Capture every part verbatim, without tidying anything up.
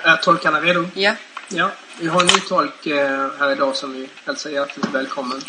Är tolkarna redo? Ja. Ja, vi har en ny tolk här idag som vi hälsar hjärtligt välkommen.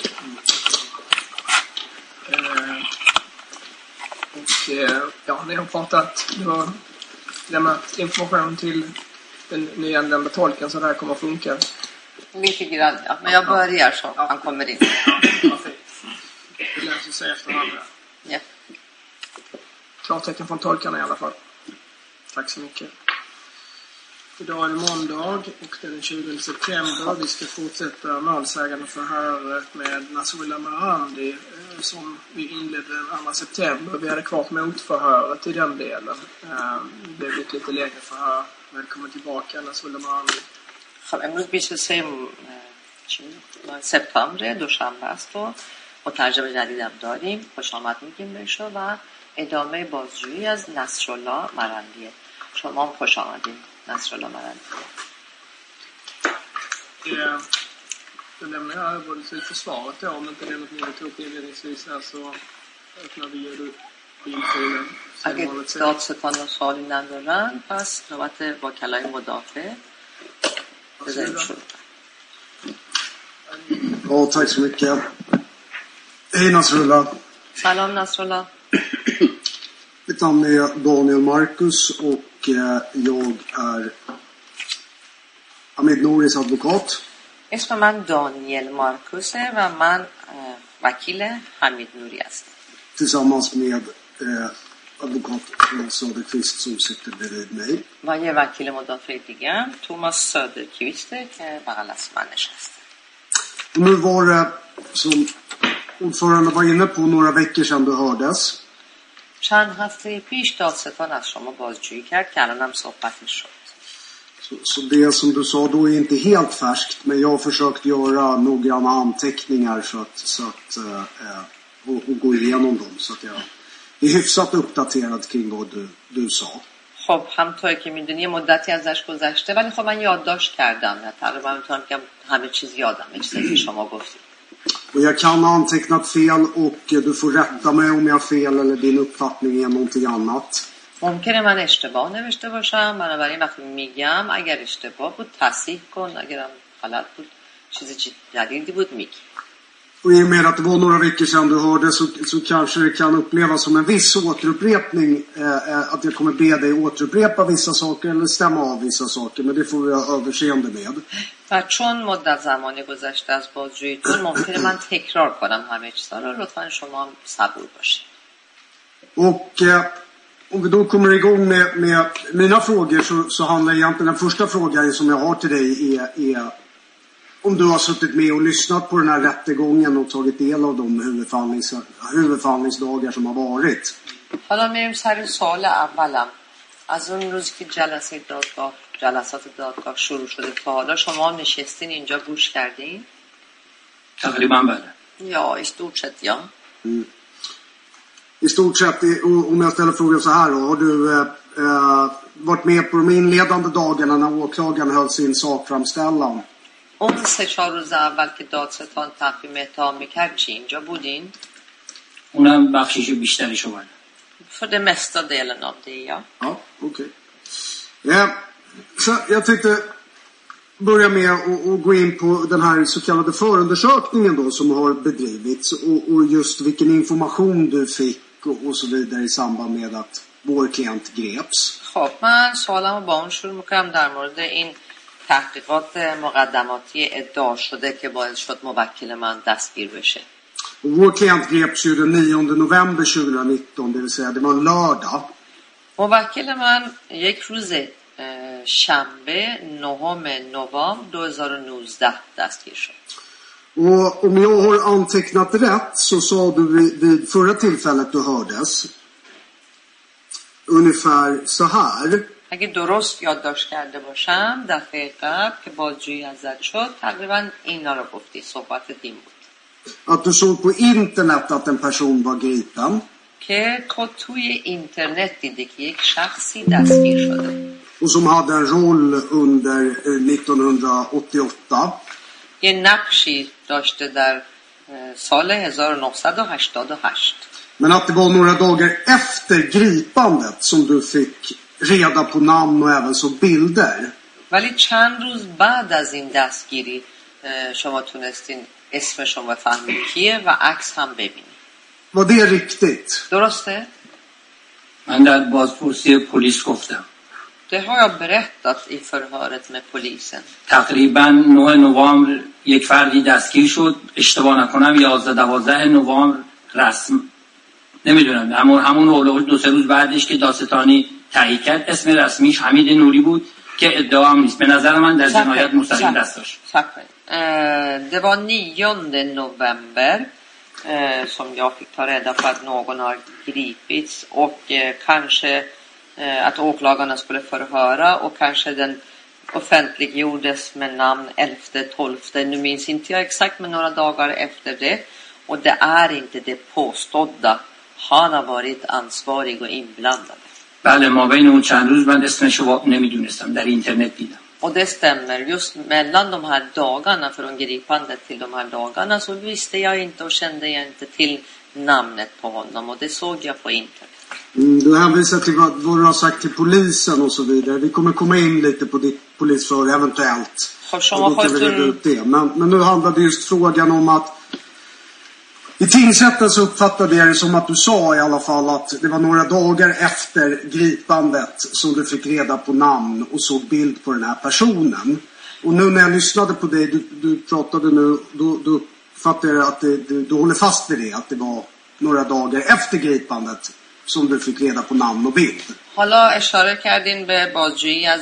Och ja, ni har pratat, ni har lämnat information till den nyanlända tolken så det här kommer att funka. Lite grann, ja. Men jag börjar så ja. Han kommer in. Ja, vi läser sig efter varandra. Ja. Klartecken från tolkarna i alla fall. Tack så mycket. Idag är det måndag och det är den tjugonde september. Vi ska fortsätta målsägande förhöret med Nasrullah Marandi som vi inledde den andra september. Vi hade kvar motförhöret i den delen. Det blev ett lite längre förhör. Välkommen tillbaka Nasrullah Marandi. خب امروز بیست و سه سپتامبر دوشنبه است و مترجم جدیدم داریم. خوش آمد میگیم بهش و ادامه بازجویی از نصرالله مرندیه. شما هم خوش آمدین نصرالله مرندی. Jag lämnar jag över till försvaret då, om inte det är något ni tog upp inledningsvis här så öppnar vi ju bilfilen. اگه دادستان و سوالی ندارن پس نوبت وکلای مدافع بذاریم شروع. Ja, tack så mycket. Hej Nasrullah. سلام نصرالله. Mitt namn är Daniel Marcus och jag är Hamid Nouris advokat. اسم من دانیل مارکوسه و من وکیل حمید نوری هستم. Tillsammans med eh, advokat Söderqvist som sitter bredvid mig. و یه وکیل مدافع دیگه توماس سادرکویسته که بغل از من نشسته. Och nu var det som ordförande var inne på några veckor sedan du hördes. چند هفته پیش دادستان از شما بازجویی کرد که الان هم صحبتش شد. Så, så det som du sa då är inte helt färskt, men jag har försökt göra noggranna anteckningar så att, så att äh, och, och gå igenom dem så att jag är hyfsat uppdaterad kring vad du, du sa. خب همونطور که میدونی یه مدتی ازش گذشته ولی خب من یادداشت کردم نه تقریبا میتونم که همه چیز یادم چیزی که شما گفتید. Och jag kan ha antecknat fel och du får rätta mig om jag har fel eller din uppfattning är någonting annat. ممکنه من اشتباه نوشته باشم بنابراین وقتی میگم اگر اشتباه بود تصحیح کن اگرم غلط بود چیزی جدیدی بود میگی. Och i och med att det var några veckor sedan du hörde så, så kanske det kan upplevas som en viss återupprepning eh, att jag kommer be dig återupprepa vissa saker eller stämma av vissa saker, men det får vi ha överseende med. و چون مدت زمانی گذشته از بازجوییتون ممکنه من تکرار کنم همه چیزا رو لطفا شما هم صبور باشید. Och eh, om vi då kommer igång med, med mina frågor så, så handlar egentligen den första frågan som jag har till dig är, är om du har suttit med och lyssnat på den här rättegången och tagit del av de huvudförhandlings, huvudförhandlingsdagar som har varit. حالا میریم سر سوال اولم. از اون روزی که جلسه دادگاه جلسات دادگاه شروع شده تا حالا شما نشستین اینجا گوش کردین؟ تقریبا بله. Ja, i stort sett ja. Mm. I stort sett, om jag ställer frågan så här då, har du eh, varit med på de inledande dagarna när åklagaren höll sin sakframställan? اون سه چهار روز اول که دادستان تقدیم اتهام میکرد چی اینجا بودین؟ اونم بخشیشو بیشترش اومد. För det mesta delen av det, ja. Ja, okej. Okay. Ja, så jag tänkte börja med att gå in på den här så kallade förundersökningen då som har bedrivits och, och just vilken information du fick och, och så vidare i samband med att vår klient greps. خب من سوالمو با اون شروع میکنم در مورد این تحقیقات مقدماتی ادعا شده که باعث شد موکل من دستگیر بشه. Och vår klient greps ju den nionde november tjugonitton, det vill säga det var en lördag. موکل من یک روز شنبه نهم نوامبر دو هزار و نوزده دستگیر شد. Och om jag har antecknat rätt så sa du vid, vid förra tillfället du hördes ungefär så här. اگه درست یادداشت کرده باشم دفعه قبل که بازجویی ازت شد تقریبا اینا رو گفتی صحبت دین بود. Att du såg på internet att en person var gripen. که تو توی اینترنت دیدی که یک شخصی دستگیر شده. Och som hade en roll under nittonhundraåttioåtta. یه نقشی داشته در سال هزار و نهصد و هشتاد و هشت. Men att det var några dagar efter gripandet som du fick reda på namn och även så bilder. ولی چند روز بعد از این دستگیری شما تونستین اسم شما فهمید کیه و عکس هم ببینید. Var det riktigt? درسته؟ من در بازپرسی پلیس گفتم. Det har jag berättat i förhöret med polisen. تقریبا نه نوامبر یک فردی دستگیر شد، اشتباه نکنم یازده دوازده نوامبر رسم نمیدونم همون همون اولوش دو سه روز بعدش که داستانی تایید کرد اسم رسمیش حمید نوری بود که ادعا هم نیست. به نظر من در جنایت مستقیم دست داشت. Det var nionde november eh, som jag fick ta reda på att någon har gripits och eh, kanske eh, att åklagarna skulle förhöra och kanske den offentliggjordes med namn elfte tolfte. Nu minns inte jag exakt, men några dagar efter det. Och det är inte det påstådda. Han har varit ansvarig och inblandad. بله ما بین اون چند روز من اسمشو نمیدونستم در اینترنت دیدم. Och det stämmer, just mellan de här dagarna från gripandet till de här dagarna så visste jag inte och kände jag inte till namnet på honom och det såg jag på internet. Mm, du hänvisar till vad, vad du har sagt till polisen och så vidare. Vi kommer komma in lite på ditt polisförhör eventuellt. Och då kan vi reda ut det. Men, men nu handlade just frågan om att i tingsrätten så uppfattade jag det som att du sa i alla fall att det var några dagar efter gripandet som du fick reda på namn och såg bild på den här personen. Och nu när jag lyssnade på dig, du, du pratade nu, då, då uppfattade jag att det, du, du håller fast vid det, att det var några dagar efter gripandet som du fick reda på namn och bild. حالا اشاره کردین به بازجویی از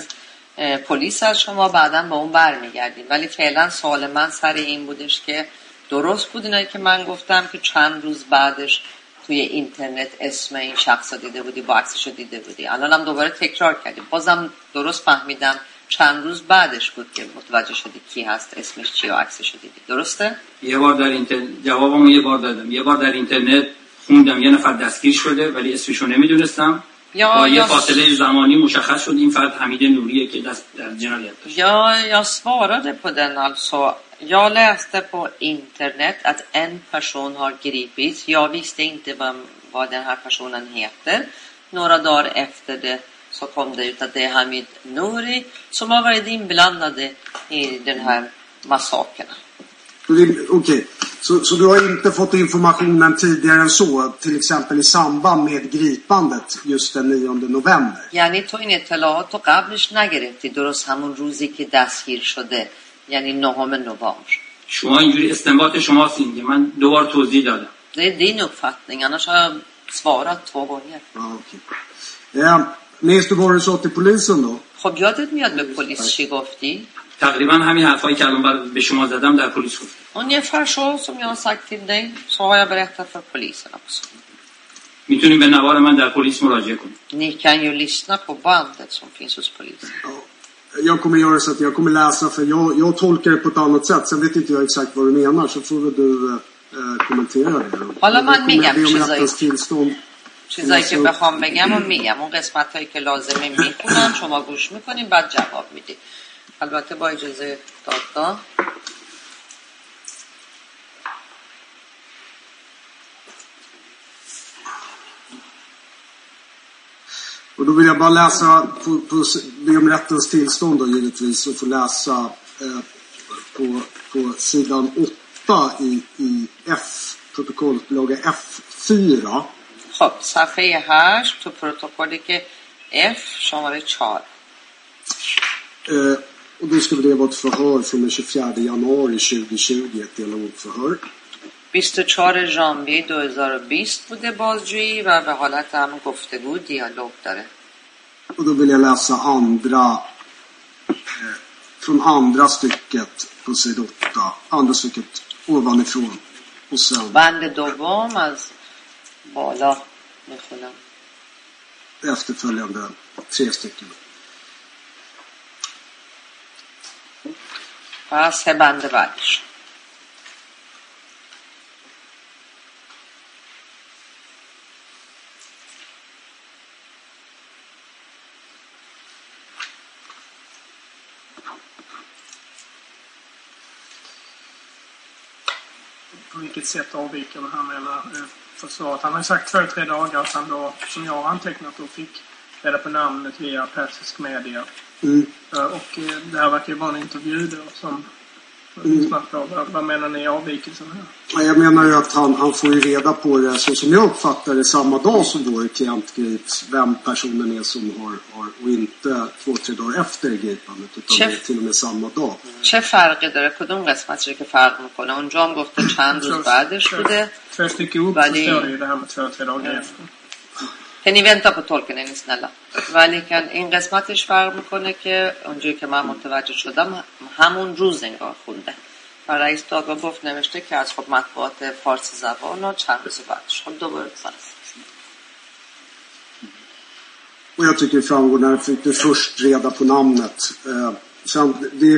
پلیس از شما بعداً با اون برمیگردین ولی فعلا سوال من سر این بودش که درست بود اینایی که من گفتم که چند روز بعدش توی اینترنت اسم این شخص رو دیده بودی با عکسش رو دیده بودی الان هم دوباره تکرار کردیم بازم درست فهمیدم چند روز بعدش بود که متوجه شدی کی هست اسمش چی و عکسش رو دیدی درسته؟ یه بار در اینترنت جوابمو یه بار دادم یه بار در اینترنت خوندم یه نفر دستگیر شده ولی اسمش رو نمیدونستم با یه فاصله زمانی مشخص شد این فرد حمید نوریه که دست در جنایت داشت. Ja, jag svarade på den alltså. Jag läste på internet att en person har gripits. Jag visste inte vad, vad den här personen heter. Några dagar efter det så kom det ut att det är Hamid Nouri som har varit inblandade i den här massakern. Okej, okay. så, så du har inte fått informationen tidigare än så, till exempel i samband med gripandet just den nionde november? یعنی تو این اطلاعات رو قبلش نگرفتی درست همون روزی که دستگیر شده یعنی نهم نوامبر. شما اینجوری استنباط شماست اینگه من دوبار توضیح دادم. Det är din uppfattning, annars har jag svarat två gånger. Ja, okej. Ja, minns du vad du sa till polisen då? خب یادت میاد به پلیس چی گفتی؟ تقریبا همین حرفایی که الان به شما زدم در پلیس گفتم. Ungefär så som jag har sagt till dig så har jag berättat för polisen också. میتونید به نوار من در پلیس مراجعه کنید. Ni kan ju lyssna på bandet som finns hos polisen. Ja. Jag kommer göra så att jag kommer läsa för jag, jag tolkar det på ett annat sätt. Sen vet inte jag exakt vad du menar så får du äh, kommentera det. حالا من میگم چیزایی tillstånd. چیزایی که بخوام بگم و میگم اون قسمتایی که لازمه میخونم شما گوش میکنین بعد جواب میدید. البته با اجازه دادگاه. Och då vill jag bara läsa på, på, be om rättens tillstånd då givetvis och få läsa eh, på, på sidan åtta i, i F, protokollbilaga F fyra. خب صفحه هشت تو پروتکلی که F شماره چهار. Eh, och då ska det vara ett förhör från den tjugofjärde januari tjugohundratjugo, ett dialogförhör. بیست و چهار ژانویه دو هزار و بیست بوده بازجویی و به حالت هم گفتگو دیالوگ داره. Och då vill jag läsa andra eh, från andra stycket på sid åtta, andra stycket ovanifrån och sen بند دوم از بالا میخونم. efterföljande tre stycken. و سه بند بعدش. På vilket sätt avviker det här med försvaret? Han har ju sagt två, tre dagar sedan då, som jag har antecknat och fick reda på namnet via persisk media. Mm. Och det här verkar ju vara en intervju då som mm. vad, vad menar ni i avvikelsen här? Jag menar ju att han, han får ju reda på det så som jag uppfattar det samma dag som vår klient grips, vem personen är som har, har och inte två, tre dagar efter gripandet utan det är till och med samma dag. چه فرقی داره کدوم قسمتش که فرق میکنه اونجا هم گفته چند روز بعدش بوده två stycken upp så står det ju det här med två, tre dagar efter. Kan ni vänta på tolken är ni snälla ولی کن این قسمتش فرق میکنه که اونجایی که من متوجه شدم همون روز انگار خونده و رئیس دادگاه گفت نوشته که از خب مطبوعات فارسی زبان و چند روز بعدش خب دوباره فارسی. Och jag tycker det framgår när fick du först reda på namnet. Eh, sen, det,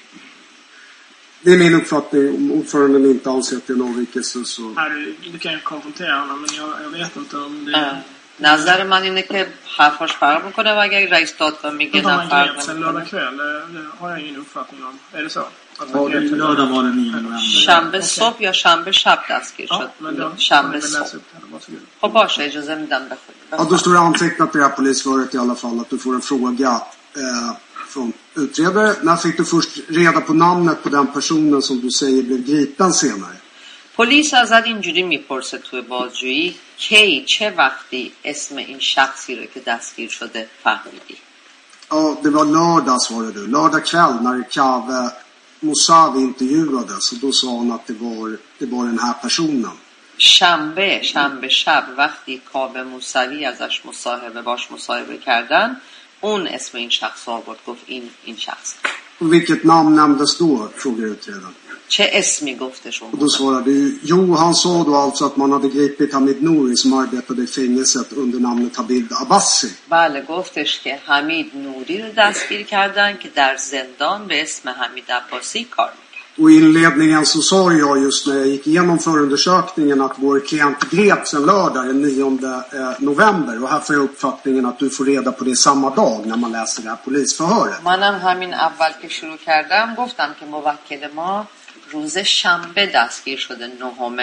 det är min uppfattning om ordföranden inte anser att det är en avvikelse så... Nej, du, du kan ju konfrontera honom men jag, jag vet inte om det... Uh. نظر من اینه که حرفاش فرق میکنه و اگر رئیس دادگاه میگه نه فرق نمیکنه. لördag kväll har jag ingen uppfattning om. Är det så? Ja, lördag var det nionde november. شنبه صبح یا شنبه شب دستگیر شد. شنبه صبح. خب باشه اجازه میدم بخونید. Ja, då står det antecknat i det här polisföret i alla fall att du får en fråga eh, från utredare. När fick du först reda på namnet på den personen som du säger blev gripen senare? پلیس ازت اینجوری میپرسه توی بازجویی کی چه وقتی اسم این شخصی رو که دستگیر شده فهمیدی؟ Ja, det var lördag svarade du. Lördag kväll när Kave Mousavi intervjuades och då sa hon att det var, det var den här personen. شنبه شنبه شب وقتی کاوه موسوی ازش مصاحبه باش مصاحبه کردن اون اسم این شخص آورد گفت این این شخص. Och vilket namn nämndes då? Frågar utredaren. چه اسمی گفتش اون؟ Och då svarade du, jo han sa då alltså att man hade gripit Hamid Nouri som arbetade i fängelset under namnet Habib Abbasi. بله گفتش که حمید نوری رو دستگیر کردن که در زندان به اسم حمید عباسی کار میکرد. Och i inledningen så sa jag just när jag gick igenom förundersökningen att vår klient greps en lördag den nionde november och här får jag uppfattningen att du får reda på det samma dag när man läser det här polisförhöret. منم همین اول که شروع کردم گفتم که موکل ما روز شنبه دستگیر شده نهم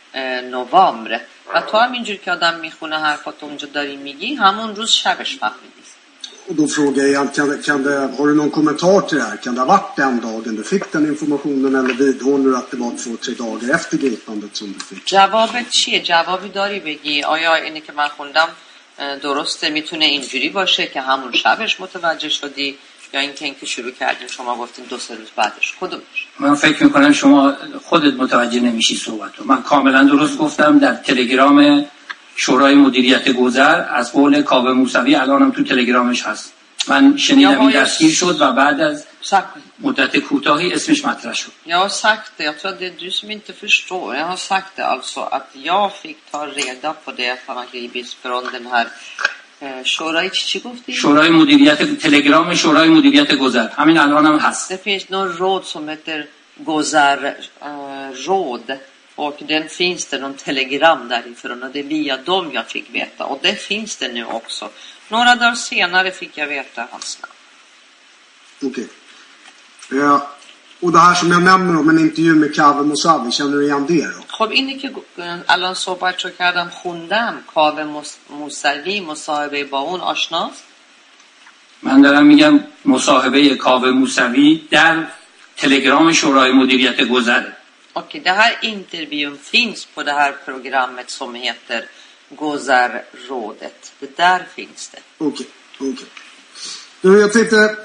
نوامبر و تو هم اینجور که آدم میخونه حرفات اونجا داری میگی همون روز شبش فهمیدی. Och då frågar jag, kan, kan det, har du någon kommentar till det här? Kan det ha varit den dagen du fick den informationen eller vidhåller du att det var två, tre dagar efter gripandet som du fick? جوابت چیه؟ جوابی داری بگی آیا اینی که من خوندم درسته میتونه اینجوری باشه که همون شبش متوجه شدی یا اینکه اینکه شروع کردین شما گفتین دو سه روز بعدش کدومش؟ من فکر میکنم شما خودت متوجه نمیشی صحبتو. من کاملا درست گفتم در تلگرام شورای مدیریت گذر از قول کاوه موسوی الانم تو تلگرامش هست. من شنیدم این دستگیر شد و بعد از مدت کوتاهی اسمش مطرح شد. Jag har sagt det, jag tror att det är du som inte förstår. Jag har sagt det alltså att jag fick ta reda på det att han har gripits från den här شورای چی گفتی؟ شورای مدیریت تلگرام شورای مدیریت گذر همین الانم هست. Det finns någon råd som heter Gozar råd. Och den finns det någon telegram därifrån och det är via dem jag fick veta. Och det finns det nu också. Några dagar senare fick jag veta hans namn. Okej. Okay. Ja, och det här som jag nämner om en intervju med Kave Mousavi, känner du igen det då? خب اینی که الان صحبت رو کردم خوندم کاوه موسوی مصاحبه با اون آشناست؟ من دارم میگم مصاحبه کاوه موسوی در تلگرام شورای مدیریت گذره. Okej, det här intervjun finns på det här programmet som heter Gozar-rådet. Det där finns det. Okej, okej. Du, jag tänkte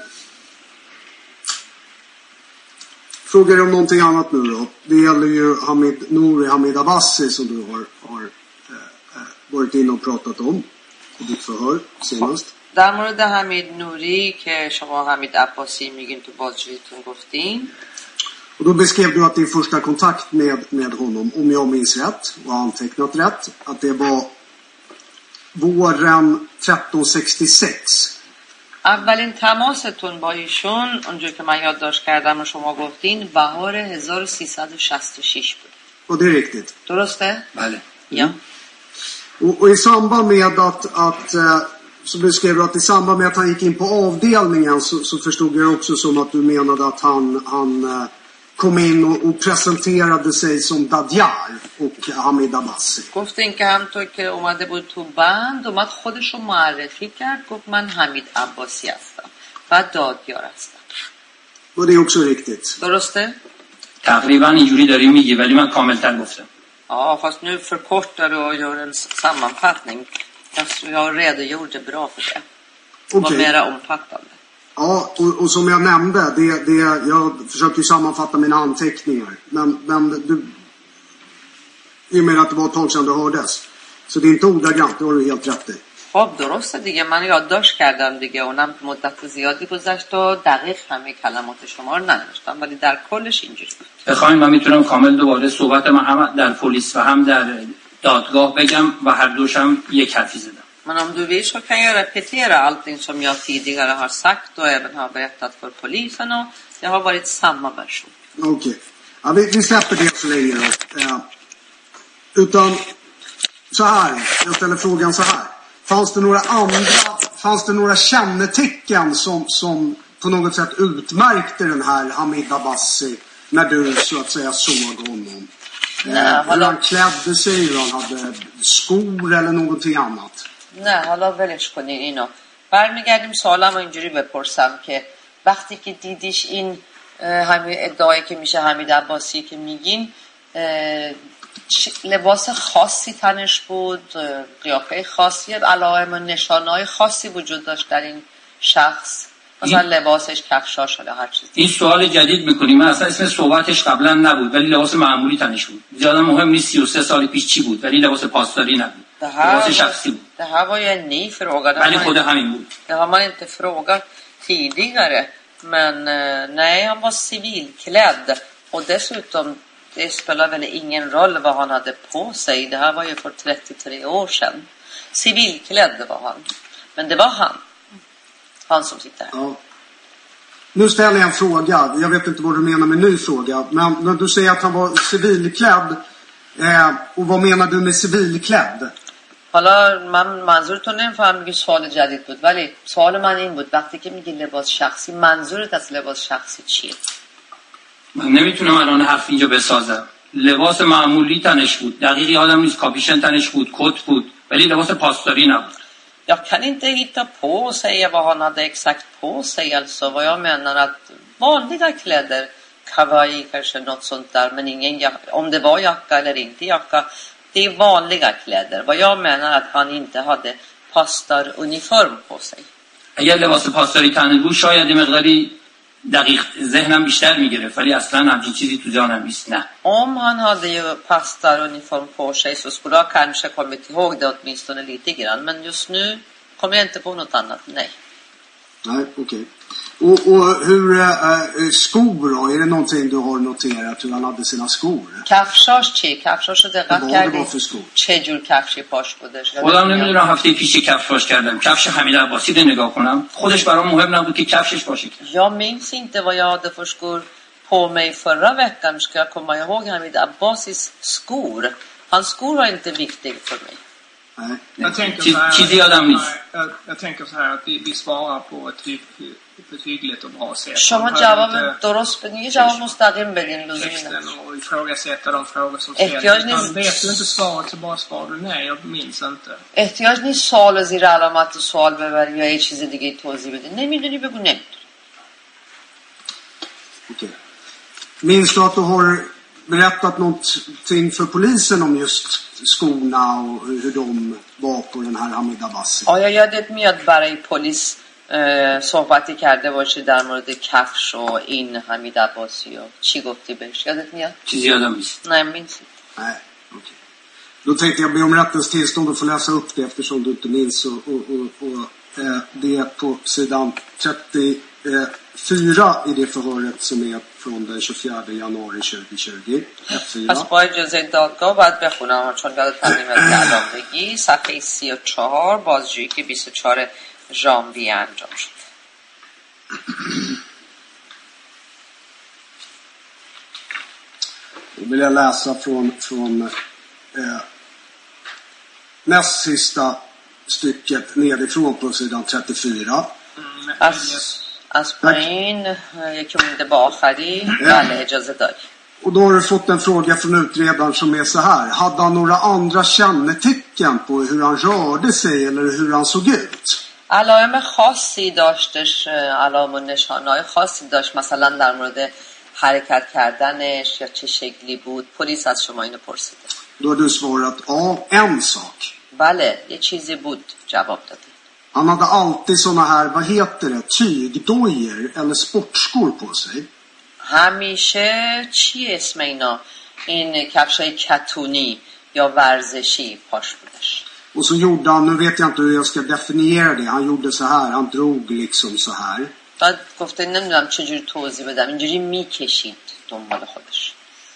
fråga dig om någonting annat nu då. Det gäller ju Hamid Nouri, Hamid Abbasi som du har, har eh, varit inne och pratat om i ditt förhör senast. در مورد حمید نوری که شما حمید عباسی میگین تو بازجوییتون گفتین. Och då beskrev du att din första kontakt med, med honom, om jag minns rätt och antecknat rätt, att det var våren tretton sextiosex. اولین تماستون با ایشون اونجور که من یادداشت کردم و شما گفتین بهار هزار و سیصد و شصت و شش بود. Och det är riktigt. درسته؟ بله. Ja. Och, och i samband med att, att så beskrev du att i samband med att han gick in på avdelningen så, så förstod jag också som att du menade att han, han kom in och, och presenterade sig som Dadjar och Hamid Abbasi. گفت این که همطور که اومده بود تو بند اومد خودش رو معرفی کرد گفت من حمید عباسی هستم و دادیار هستم. Och det är också riktigt. درسته؟ تقریبا اینجوری داری میگی ولی من کاملتر گفتم. Ja, fast nu förkortar du och gör en sammanfattning. Jag redogjorde bra för det. Det var Okej. mera omfattande. Ja, och, och som jag nämnde, det, det, jag försökte ju sammanfatta mina anteckningar. Men, men du, i och med att det var ett tag sedan du hördes. Så det är inte ordagrant, det har du helt rätt i. خب درسته دیگه من یادداشت کردم دیگه اونم مدت زیادی گذشت و دقیق همه کلمات شما رو ننوشتم ولی در کلش اینجوری بود. بخواید من میتونم کامل دوباره صحبت من هم در پلیس و هم در دادگاه بگم و هر دوشم یک حرفی زدم. Men om du vill så kan jag repetera allting som jag tidigare har sagt och även har berättat för polisen och det har varit samma version. Okej. Okay. Ja, vi, vi släpper det så länge då. Eh, utan så här, jag ställer frågan så här. Fanns det några andra, fanns det några kännetecken som, som på något sätt utmärkte den här Hamid Abbasi när du så att säga såg honom? Nej, hur han klädde sig, hur han hade skor eller någonting annat. نه حالا ولش کنین اینو. برمیگردیم سوالم رو اینجوری بپرسم که وقتی که دیدیش این همین ادعایی که میشه حمید عباسی که میگین لباس خاصی تنش بود، قیافه خاصی، علائم و نشانه‌های خاصی وجود داشت در این شخص، مثلا لباسش کفشاش یا هر چیزی. این سوال جدید میکنیم. من اصلا اسم صحبتش قبلا نبود ولی لباس معمولی تنش بود. زیاده مهم نیست سی و سه سال پیش چی بود ولی لباس پاسداری نبود. لباس شخصی بود. Det här var ju en ny fråga. ولی خود همین بود. Det har man inte frågat tidigare. Men nej, han var civilklädd och dessutom det spelar väl ingen roll vad han hade på sig. Det här var ju för trettiotre år sedan. Civilklädd var han. Men det var han. Han som sitter här. Ja. Nu ställer jag en fråga. Jag vet inte vad du menar med ny fråga. Men när du säger att han var civilklädd. Eh, och vad menar du med civilklädd? حالا من منظورتون نمیفهم میگی سوال جدید بود ولی سوال من این بود وقتی که میگی لباس شخصی منظورت از لباس شخصی چیه؟ من نمیتونم الان حرف اینجا بسازم. لباس معمولی تنش بود. دقیق یادم نیست کاپیشن تنش بود، کت بود ولی لباس پاسداری نبود. Jag kan inte hitta på och säga vad han hade exakt på sig alltså vad jag menar att vanliga kläder kawaii kanske något sånt där men ingen jacka, om det var jacka eller inte jacka det är vanliga kläder. Vad jag menar att han inte hade pastoruniform på sig. اگر لباس پاسداری تنش بود شاید مقداری دقیق ذهنم بیشتر میگرفت ولی اصلا همچین چیزی تو ذهنم نیست. نه. Om han hade ju pastoruniform på sig så skulle jag kanske kommit ihåg det åtminstone lite grann men just nu kommer jag inte på något annat. Nej. Nej, okej. Okay. Och, och hur äh, skor då? Är det någonting du har noterat hur han hade sina skor? کفشاش چی؟ کفشاشو دقت کردی؟ چه جور کفشی پاش بودش؟ خودم نمیدونم هفته پیش کفش پاش کردم. کفش حمید عباسی رو نگاه کنم. خودش برام مهم نبود که کفشش باشه. Jag minns inte vad jag hade för skor på mig förra veckan. Ska jag komma ihåg Hamid Abbasis skor? Hans skor var inte viktiga för mig. Nej. Jag tänker så här, jag, jag tänker så här att vi, vi svarar på ett hyggligt, ett hyggligt och bra sätt. شما جواب درست بدین جواب مستقیم بدین لزوما och ifrågasätta de frågor som ställs. Utan vet du inte svaret så bara svarar du nej, jag minns inte. احتیاج نیست سوال زیر علامت سوال ببری یا یه چیز دیگه توضیح بدی. نمیدونی بگو نمیدونی. Okej. Minns du att du har berättat någonting för polisen om just skorna och hur de var på den här Hamid Abbasi? آیا یادت میاد برای پلیس صحبتی کرده باشی در مورد کفش و این حمید عباسی و چی گفتی بهش؟ یادت میاد؟ چیزی یادم نیست. Nej, minns inte. Nej, okej. Då tänkte jag be om rättens tillstånd och få läsa upp det eftersom du inte minns och, och, och, och eh, det är på sidan trettiofyra i det förhöret som är från den tjugofjärde januari tjugohundratjugo. پس با اجازه دادگاه باید بخونم چون یادت نمیاد که الان بگی صفحه سی و چهار بازجویی که بیست و چهار ژانویه انجام شد. Då vill jag läsa från, från eh, näst sista stycket nedifrån på sidan trettiofyra. از از پایین یکی مونده با آخری. بله اجازه داری. Och då har du fått en fråga från utredaren som är så här. Hade han några andra kännetecken på hur han rörde sig eller hur han såg ut؟ علائم خاصی داشتش، علائم و نشانه‌های خاصی داشت، مثلا در مورد حرکت کردنش یا چه شکلی بود؟ پلیس از شما اینو پرسیده. Då har du svarat ja, en sak. بله، یه چیزی بود جواب دادی. Han hade alltid såna här, vad heter det, tygdojor eller sportskor på sig. همیشه چی اسم اینا؟ این کفشای کتونی یا ورزشی پاش بودش. Och så gjorde han, nu vet jag inte hur jag ska definiera det. Han gjorde så här, han drog liksom så här. بعد گفته نمیدونم چجوری توضیح بدم، اینجوری میکشید دنبال خودش.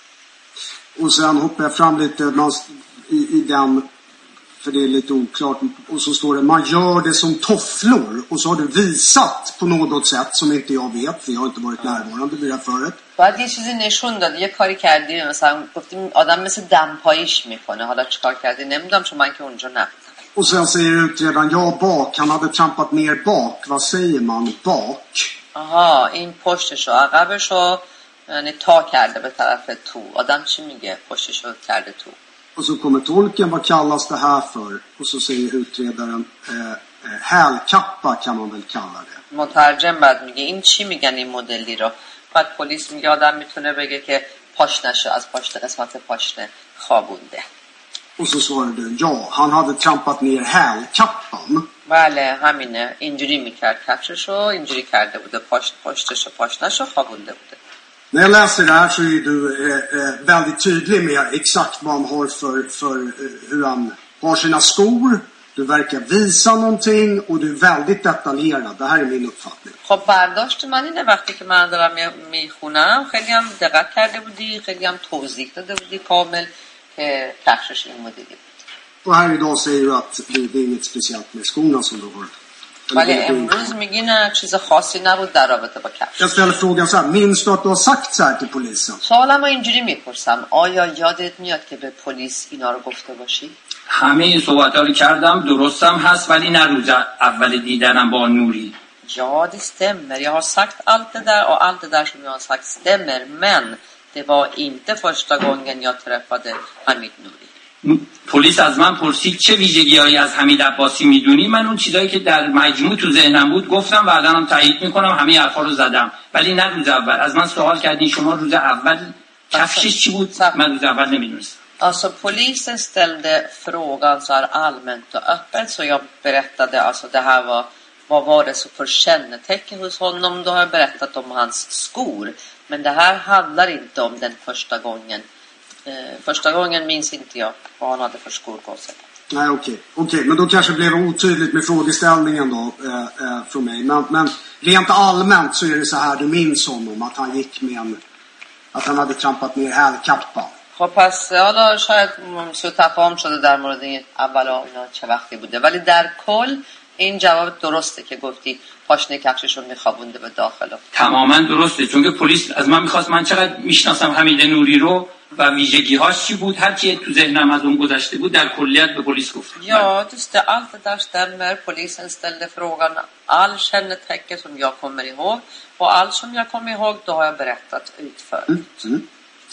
Och sen hoppar jag fram lite i, i den, för det är lite oklart. Och så står det, man gör det som tofflor. Och så har du visat på något sätt som inte jag vet, för jag har inte varit närvarande vid det här förut. بعد یه چیزی نشون داد، یه کاری کردی، مثلا گفتیم آدم مثل دمپاییش میکنه. حالا چیکار کردی نمیدونم چون من که اونجا نبودم. Och sen säger utredaren, ja bak, han hade trampat ner bak. Vad säger man bak? آها، این پشتشو عقبشو یعنی تا کرده به طرف تو. آدم چی میگه پشتشو کرده تو؟ Och så kommer tolken, vad kallas det här för? Och så säger utredaren, eh, eh, hälkappa kan man väl kalla det. مترجم بعد میگه این چی میگن این مدلی رو؟ بعد پلیس میگه آدم میتونه بگه که پاشنشو از پاشنه، قسمت پاشنه خوابونده. Och så svarar du, ja, han hade trampat ner hälkappan. بله همینه، اینجوری میکرد کفششو، اینجوری کرده بوده، پاشت پشتشو پاشنشو خوابونده بوده. När jag läser det här så är du eh, eh, väldigt tydlig med exakt vad han har för, för eh, hur han har sina skor. Du verkar visa någonting och du är väldigt detaljerad. Det här är min uppfattning. خب برداشت من اینه وقتی که من دارم میخونم خیلی هم دقت کرده بودی، خیلی هم توضیح داده بودی کامل که کفشش این مدلی بود. Och här idag säger du att det, det är inget speciellt med skorna som du har. ولی امروز میگی نه چیز خاصی نبود در رابطه با کفش. Jag ställer frågan så här, minns du att du har sagt så här till polisen? سوالمو اینجوری میپرسم، آیا یادت میاد که به پلیس اینا رو گفته باشی؟ همه این صحبت‌ها رو کردم، درستم هست، ولی نه روز اول دیدنم با نوری. Ja, det stämmer. Jag har sagt allt det där och allt det där som jag har sagt stämmer. Men det var inte första gången jag träffade Hamid Nouri. پلیس از من پرسید چه ویژگی‌هایی از حمید عباسی میدونی؟ من اون چیزایی که در مجموع تو ذهنم بود گفتم و الانم تایید میکنم، همه حرفا رو زدم. ولی نه روز اول. از من سوال کردین شما روز اول کفشش چی بود؟ من روز اول نمیدونستم. Alltså polisen ställde frågan så här allmänt och öppet, så jag berättade alltså det här var vad var det så för kännetecken hos honom. Då har jag berättat om hans skor, men det här handlar inte om den första gången. Eh, första gången minns inte jag vad han hade för skor på sig. Nej, okej. Okay. Okej, men då kanske det blev otydligt med frågeställningen då eh, eh, från mig. Men, men rent allmänt så är det så här du minns honom, att han gick med en, att han hade trampat ner hälkappan. خب پس حالا شاید سوء تفاهم شده در مورد این اولا اینا چه وقتی بوده، ولی در کل این جواب درسته که گفتی پاشنه کفشش رو میخوابونده به داخل. تماما درسته، چون که پلیس از من میخواست من چقدر میشناسم حمید نوری رو و ویژگی‌هاش چی بود، هر کی تو ذهنم از اون گذشته بود در کلیت به پلیس گفتم. Ja, just det, allt det där stämmer. Polisen ställde frågan all kännetecken som jag kommer ihåg, och allt som jag kommer ihåg då har jag berättat utförligt. Mm. Mm.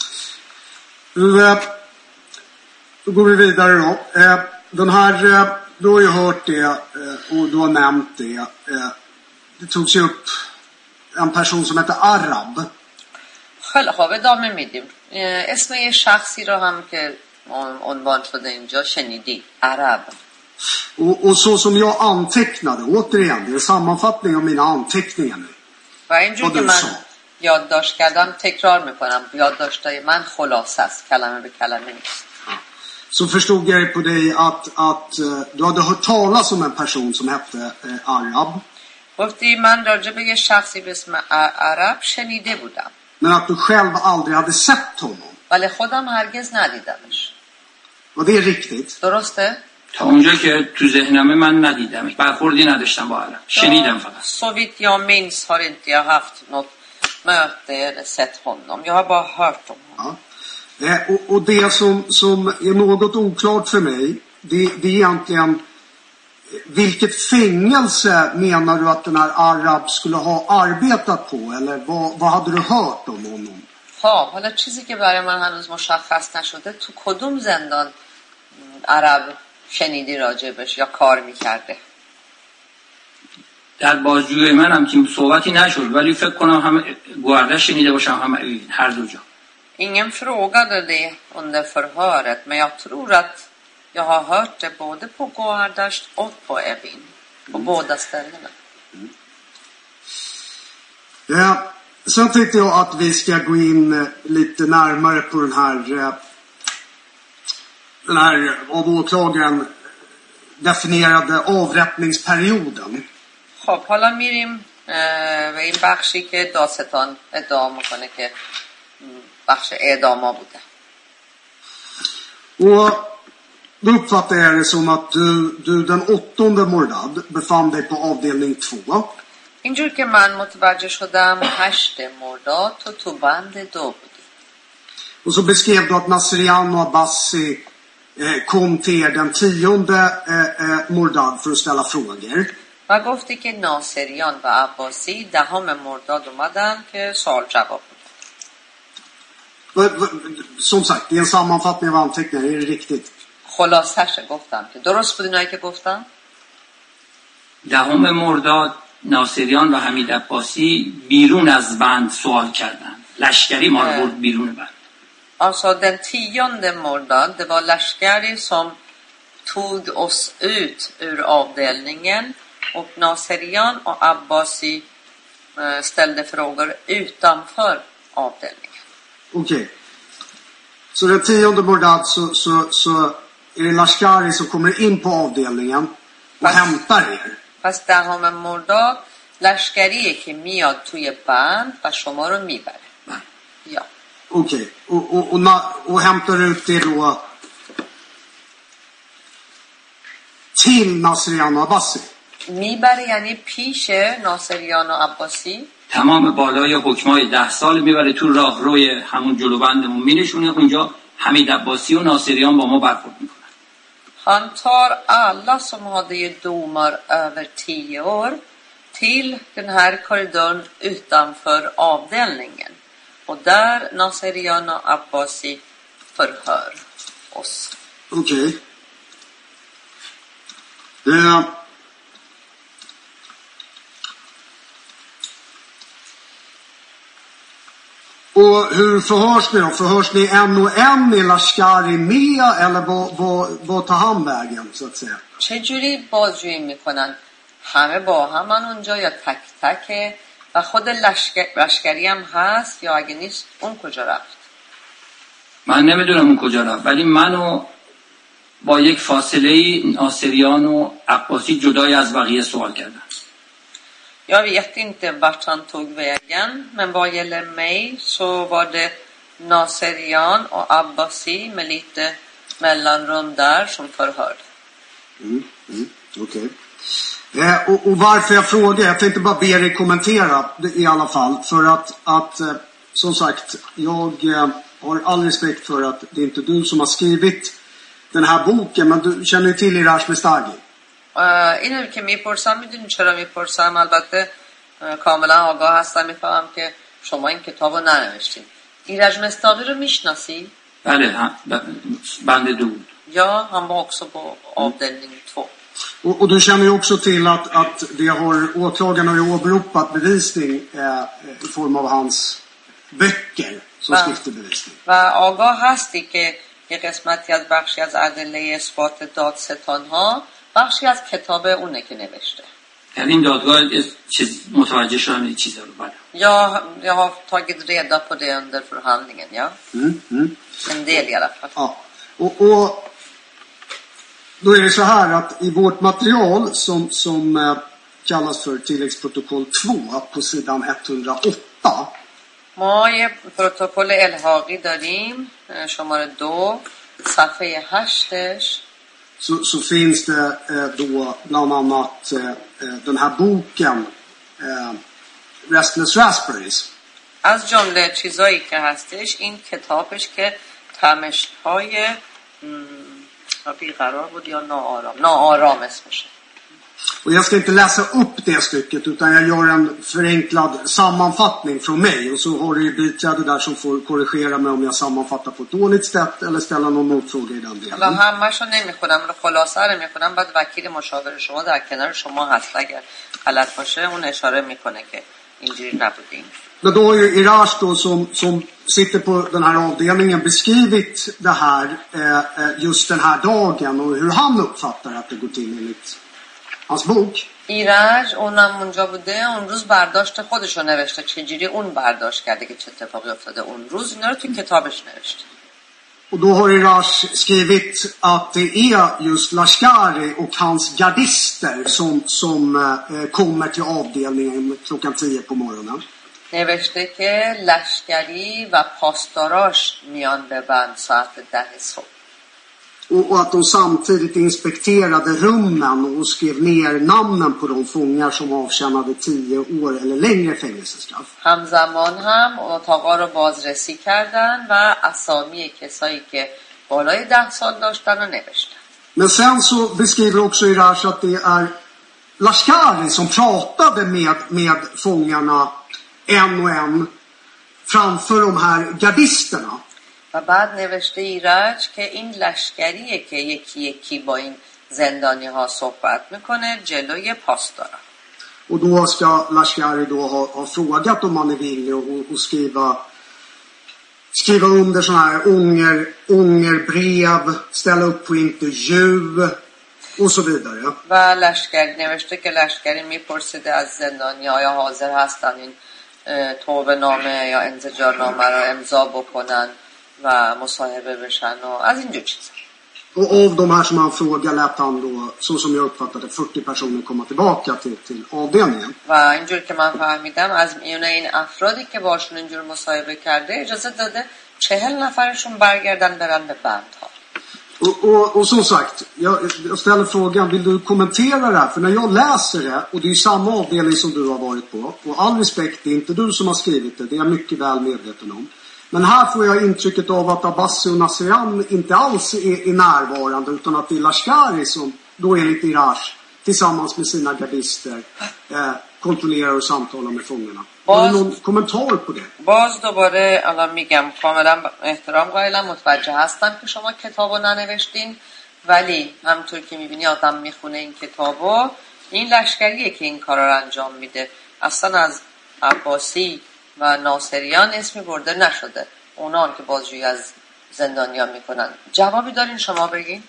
Då går vi vidare då. Den här, du har ju hört det och du har nämnt det. Det togs ju upp en person som heter Arab. خیلی خوب، ادامه میدیم. اسم یه شخصی رو هم که عنوان شده اینجا شنیدی، عرب. Och, och så som jag antecknade, återigen, det är sammanfattning av mina anteckningar nu. و اینجور که من یادداشت کردم تکرار میکنم، یادداشتای من خلاصه است، کلمه به کلمه نیست. Så förstod jag på dig att, att uh, du hade hört talas om en person som hette uh, Arab. گفتی من راجع به یه شخصی به اسم عرب شنیده بودم. Men att du själv aldrig hade sett honom. ولی خودم هرگز ندیدمش. Och det är riktigt. درسته؟ تا اونجا که تو ذهنم من ندیدم، برخوردی نداشتم با عرب، شنیدم فقط. Så vitt jag minns har inte jag haft något möte eller sett honom. Jag har bara hört om honom. Ja. Eh, och, och det som, som är något oklart för mig, det, det är egentligen vilket fängelse menar du att den här Arab skulle ha arbetat på? Eller vad, vad hade du hört om honom? خب حالا چیزی که برای من هنوز مشخص نشده تو کدوم زندان عرب شنیدی راجبش یا کار میکرده؟ در بازجوی من هم که صحبتی نشد ولی فکر کنم هم گوارده شنیده باشم هم هر دو جا. Ingen frågade det under förhöret, men jag tror att jag har hört det både på Goardash och på Evin. På mm. båda ställena. Mm. Ja, sen tänkte jag att vi ska gå in lite närmare på den här den här av åklagaren definierade avrättningsperioden. خب حالا میریم به این بخشی که داستان ادعا میکنه که بخش اعداما بوده. Och då uppfattar jag det som att du, du den åttonde Mordad befann dig på avdelning två. اینجور که من متوجه شدم هشت مرداد تو تو بند دو بودی. Och så beskrev du att Nasrian och Abbasi eh, kom till er den tionde eh, eh, Mordad för att ställa frågor. و گفتی که ناصریان و عباسی دهم مرداد اومدن که سوال جواب بدن. Som sagt, det är en sammanfattning av anteckningar, är det riktigt? خلاصش گفتم که درست بود اینایی که گفتم؟ دهم مرداد ناصریان و حمید عباسی بیرون از بند سوال کردن. لشکری ما رو برد بیرون بند. Alltså den tionde mordad, det var läskari som tog oss ut ur avdelningen och Naserian och Abbasi ställde frågor utanför avdelningen. Okej. Okay. Så den tionde Mordad så, så, så är det Lashkari som kommer in på avdelningen och Fast, hämtar er. Fast دهم مرداد لشکریه که میاد توی بند و شما رو میبره. Ja. Okej. Okay. Och, och, och, na, och hämtar ut er då till Nasrian och Abbasi. میبره یعنی پیش ناصریان و عباسی. تمام بالای حکمای ده سال میبره تو راه روی همون جلو بندمون مینشونه. اونجا حمید عباسی و ناصریان با ما برخورد میکنن. Han tar alla som hade domar över tio år till den här korridoren utanför avdelningen. Och där Naserian och Abbasi förhör oss. Okej. Okay. Det... Och hur förhörs ni då? Förhörs ni en och en i Lashkari med eller vad, vad, vad tar han vägen så att säga? چجوری بازجویی میکنن؟ همه با همن اونجا یا تک تکه و خود لشکر... لشکری هم هست یا اگه نیست اون کجا رفت؟ من نمیدونم اون kojā رفت ولی منو با یک فاصله ناصریان و عباسی جدای از بقیه سوال کردن. Jag vet inte vart han tog vägen, men vad gäller mig så var det Naserian och Abbasi med lite mellanrum där som förhörde. Mm, mm, okej. Okay. Eh, och, och varför jag frågar, jag tänkte bara be dig kommentera det, i alla fall. För att, att eh, som sagt, jag eh, har all respekt för att det är inte du som har skrivit den här boken, men du känner ju till Irash Mestagi. اینو که میپرسم میدونی چرا میپرسم؟ البته کاملا آگاه هستم، میفهمم که شما این کتابو ننوشتید. ایرج مستاقی رو میشناسی؟ بله، بند دو. Ja, han var också på avdelning två. Och, och du känner ju också till att, att det har, åklagaren har ju åberopat bevisning eh, i form av hans böcker som skriftbevisning. و آگاه هستی که یه قسمتی از بخشی از ادله اثبات دادستان ها بخشی از کتاب اونه که نوشته. یعنی این دادگاه چیز متوجه شدن این چیزا رو بعد. Ja, jag har tagit reda på det under förhandlingen, ja. Mm, mm. En del i alla fall. Ja. Och, och då är det så här att i vårt material som, som eh, kallas för tilläggsprotokoll två på sidan etthundraåtta. ما یه پروتکل الحاقی داریم شماره دو صفحه هشتش. Så, så finns det eh, då bland annat eh, den här boken eh, Restless Raspberries. از جمله چیزایی که هستش این کتابش که تمش‌های بیقرار بود یا ناآرام ناآرام اسمشه. Och jag ska inte läsa upp det stycket utan jag gör en förenklad sammanfattning från mig. Och så har du ju biträde där som får korrigera mig om jag sammanfattar på ett dåligt sätt eller ställa någon motfråga i den delen. و همه‌شو نمیخونم رو خلاصه رو میخونم بعد وکیل مشاور شما در کنار شما هست اگر غلط باشه اون اشاره میکنه که اینجوری نبودیم. Men då har ju Irash då som, som sitter på den här avdelningen beskrivit det här eh, just den här dagen och hur han uppfattar att det går till enligt hans bok. ایرج اونم اونجا بوده اون روز برداشت خودش رو نوشته چجوری اون برداشت کرده که چه اتفاقی افتاده اون روز اینا رو تو کتابش نوشته. Och då har Irash skrivit att det är just Lashkari och hans gardister som, som eh, kommer till avdelningen klockan tio på morgonen. نوشته که لشکری و پاسداراش میان به بند ساعت ده صبح. Och, och att de samtidigt inspekterade rummen och skrev ner namnen på de fångar som avtjänade tio år eller längre fängelsestraff. همزمان هم اتاقا رو بازرسی کردن و اسامی کسایی که بالای ده سال داشتن رو نوشتن. Men sen så beskriver också Irash att det är Lashkari som pratade med, med fångarna en och en framför de här gardisterna. و بعد نوشته ایرج که این لشکریه که یکی یکی با این زندانی ها صحبت میکنه جلوی پاسدارا. Och då ska Lashkari då ha, ha frågat om man är villig och, och skriva skriva under såna här ånger, ångerbrev, ställa upp på intervju och så vidare. و لشکری نوشته که لشکری میپرسیده از زندانی آیا حاضر هستن این توبه نامه یا انزجار نامه رو امضا بکنن و مصاحبه بشن و از اینجور چیزا. Och av de här som han frågar lät han då, så som jag uppfattade, fyrtio personer komma tillbaka till, till avdelningen. و اینجور که من فهمیدم از میونه این افرادی که باشون اینجور مصاحبه کرده اجازه داده چهل نفرشون برگردن برن به بندها. Och, och, och som sagt, jag, jag ställer frågan, vill du kommentera det här? För när jag läser det, och det är samma avdelning som du har varit på, och all respekt, det är inte du som har skrivit det, det är jag mycket väl medveten om. Men här får jag intrycket av att Abbasi och Nasrian inte alls är, är närvarande utan att det är Lashkari som då enligt Irash tillsammans med sina gardister eh, kontrollerar och samtalar med fångarna. Har du någon kommentar på det? باز دوباره الان میگم کاملا احترام قائلم متوجه هستم که شما کتابو ننوشتین ولی همونطور که میبینی آدم میخونه این کتابو این لشکریه که این کارا رو انجام میده اصلا از عباسی و ناصریان اسمی برده نشده اونان که بازجویی از زندانیان میکنن. جوابی دارین شما بگین؟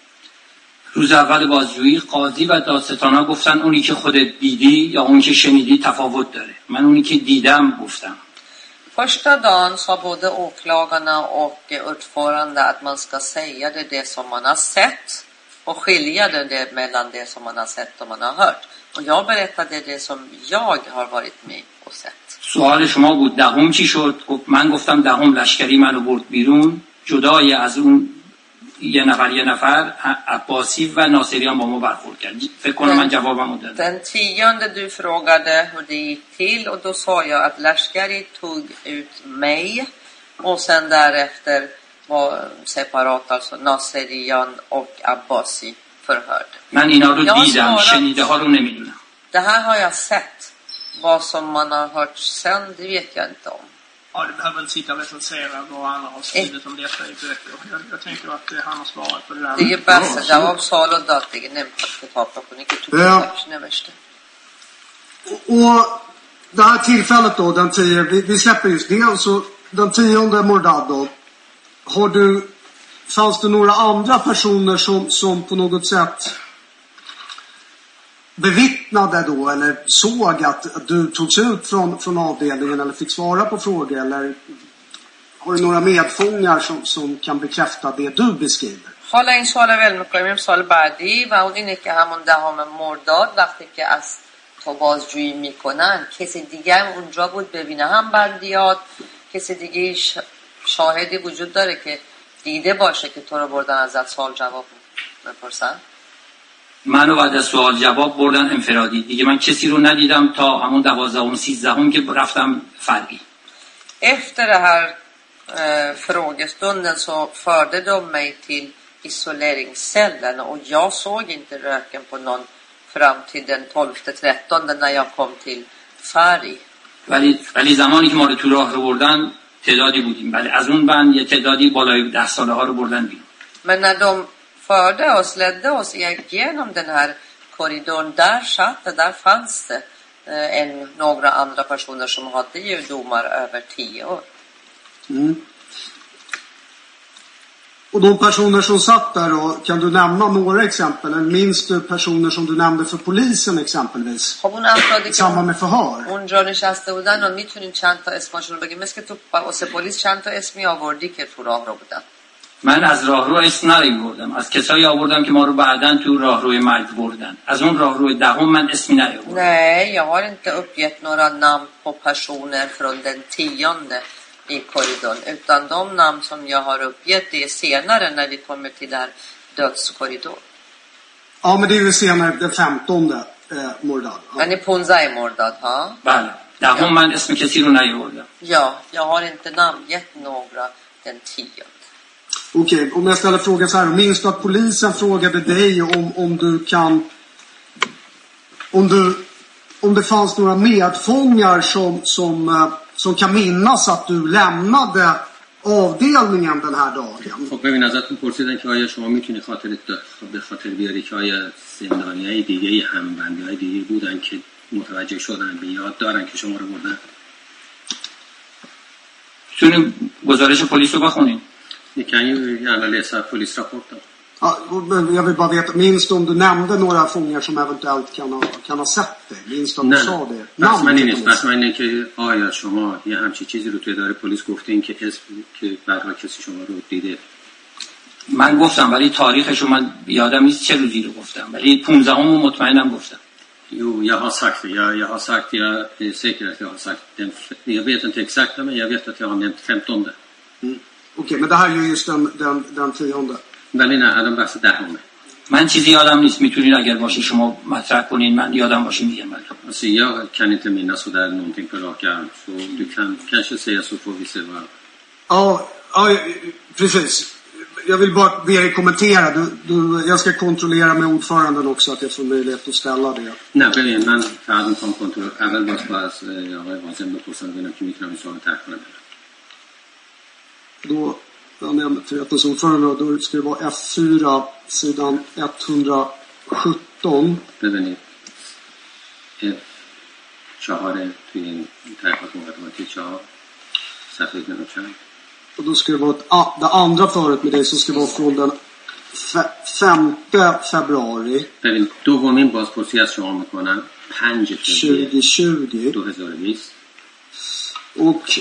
روز اول بازجویی قاضی و دادستانا گفتن اونی که خودت دیدی یا اونی که شنیدی تفاوت داره. من اونی که دیدم گفتم. Första dagen sa både åklagarna och ordförande att man ska säga det, det som man har sett och skilja det mellan det som man har sett och man har hört. Och jag berättade det som jag har varit med och sett. سوال شما بود دهم چی شد؟ من گفتم دهم لشکری منو برد بیرون جدای از اون یه نفر یه نفر عباسی و ناصریان با ما برخورد کرد. فکر کنم من جوابمو دادم. Den tionde du frågade hur det gick till och då sa jag att Lashkari tog ut mig och sen därefter var separat alltså Naserian och Abbasi förhörde. من اینا رو دیدم شنیده ها رو نمیدونم. Det här har jag sett. Vad som man har hört sen det vet jag inte om. Ja, det behöver väl sitta recensera vad andra har skrivit om detta i böcker. Jag, jag tänker att det han har svarat på det där. دیگه بس جواب سوالو داد دیگه نمیخواد کتاب بخونی که تو کتابش نوشته. Och det här tillfället då, den tio, vi, vi släpper just det, alltså den tionde Mordad då, har du, fanns det några andra personer som, som på något sätt bevittnade då eller såg att, att du togs ut från, från avdelningen eller fick svara på frågor eller har du några medfångar som, som kan bekräfta det du beskriver؟ حالا این سوال ول می‌کنیم سال بعدی و اون اینه که همون دهم مرداد وقتی که از تو بازجویی میکنن کسی دیگه هم اونجا بود ببینه هم بردیاد کسی دیگه شاهدی وجود داره که دیده باشه که تو رو بردن ازت سوال جواب بپرسن؟ منو بعد از سوال جواب بردن انفرادی دیگه من کسی رو ندیدم تا همون دوازدهم و سیزدهم که رفتم فرعی. Efter det här eh, frågestunden så förde de mig till isoleringscellen och jag såg inte röken på någon fram till den tolfte trettonde när jag kom till Fari. ولی ولی زمانی که ما رو تو راه رو بردن تعدادی بودیم. ولی از اون بند یه تعدادی بالای ده ساله ها رو بردن بیرون. Men när de förde oss, ledde oss igenom den här korridoren, där satt det, där fanns det eh, en, några andra personer som hade ju domar över tio år. Mm. Och de personer som satt där då, kan du nämna några exempel? Minns du personer som du nämnde för polisen exempelvis? خب اون افرادی I که samband med förhör? اونجا نشسته بودن و میتونیم چند تا اسمشون رو بگیم، مثل که تو واسه پلیس چند تا اسمی آوردی که تو راه رو بودن. من از راهرو اسم نیاوردم، از کسایی آوردم که ما رو بعداً تو راهروی مرگ بردن. از اون راهروی دهم من اسمی نیاوردم. Nej, jag har inte uppgett några namn på personer från den tionde i korridorn, utan de namn som jag har uppgett det är senare när vi kommer till där dödskorridor. Ja, men det är ju senare den femtonde eh, Mordad. Men i Punzai Mordad, ha? بله. دهم من اسم کسی رو نیاوردم. Ja, jag har inte namngett några den tionde. Okej, okay, om jag ställer frågan så här. Minns du att polisen frågade dig om, om du kan... Om du... Om det fanns några medfångar som, som, som kan minnas att du lämnade avdelningen den här dagen. خب ببین ازتون پرسیدن که آیا شما میتونی خاطر به خاطر بیاری که آیا زندانیای دیگه هم بندیای دیگه بودن که متوجه شدن به یاد دارن که شما رو بردن؟ میتونیم گزارش پلیس رو بخونیم. Ni kan ju gärna läsa polisrapporten. Ja, jag vill bara veta, minns du om du nämnde några fångar som eventuellt kan ha, kan ha sett det? Minns du om du sa det? Namn من نیست. بس من اینه که آیا شما یه همچین چیزی رو توی اداره پلیس گفتین که اسم که بعدا کسی شما رو دیده؟ من گفتم ولی تاریخش رو من یادم نیست چه روزی رو گفتم، ولی پانزدهم رو مطمئنم گفتم. Jo, jag har sagt det. Jag, jag har sagt, jag är säker att jag har sagt den, jag vet inte exakt men jag vet att jag har nämnt femtonde. Mm. Okej, okay, men det här är ju just den, den, den tionde. ولی نه الان بحث دهمه. من چیزی یادم نیست، میتونید اگر باشه شما مطرح کنین، من یادم باشه میگم. Alltså jag kan inte minnas så där någonting på rak arm, så du kan kanske säga så får vi se vad. Ja, ja, precis. Jag vill bara be dig kommentera. Du, du, jag ska kontrollera med ordföranden också att jag får möjlighet att ställa det. نه ببین من فقط میخوام کنترل اول باز باز آقای واسم بپرسم ببینم که میتونم این سوال طرح کنم. Då jag nämnde förrättens ordförande, då ska det vara F fyra sidan etthundrasjutton. ببینید F چهار توی این طرحات مقدماتی چهار صفحه نمی‌چند. Och då ska det vara ett, det andra föret med dig som ska vara från den femte februari. ببین دومین بازپرسی از شما میکنم پنج فوریه tjugo tjugo. دو هزار و بیست. Och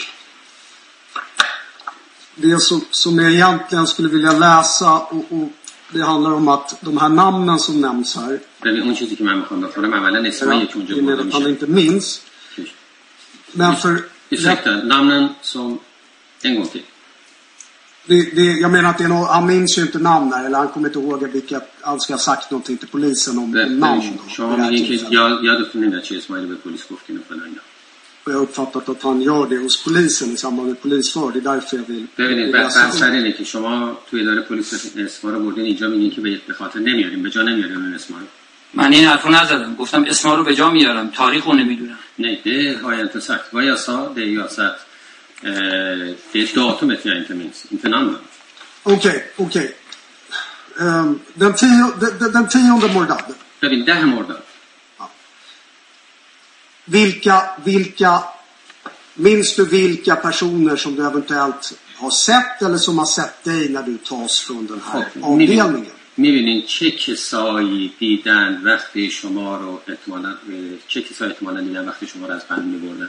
det som, som jag egentligen skulle vilja läsa och, och det handlar om att de här namnen som nämns här. ببین اون چیزی که من میخوام بخونم اولا اسمایی که اونجا برده میشه. Han inte minns. Men för ursäkta, namnen som en gång till. Det, det, jag menar att det är något, han minns ju inte namn här, eller han kommer inte ihåg vilka han ska ha sagt någonting till polisen om det, namn. شما میگین که jag jag دکتر نمیاد چه اسمایی به پلیس گفتین و فلان. Och jag har uppfattat att han gör det hos polisen i samband med polisförhör. Det är därför jag vill... ببینید بحث اینه که شما توی اداره پلیس اسما رو بردین اینجا میگین که به خاطر نمیاریم، به جا نمیاریم اون اسما رو. من این حرفو نزدم، گفتم اسما رو به جا میارم، تاریخو نمیدونم. Nej, det har jag inte sagt. Vad jag sa, det är ju alltså att eh, det är datumet jag inte minns, inte namnen. Okej, okej. Um, den, tio, den, den tionde Mordad. ببین ده مرداد. Vilka, vilka, minns du vilka personer som du eventuellt har sett eller som har sett dig när du tas från den här avdelningen? میبینین چه کسایی دیدن وقتی شما رو احتمالاً چه کسایی احتمالاً دیدن وقتی شما رو از بند میبردن؟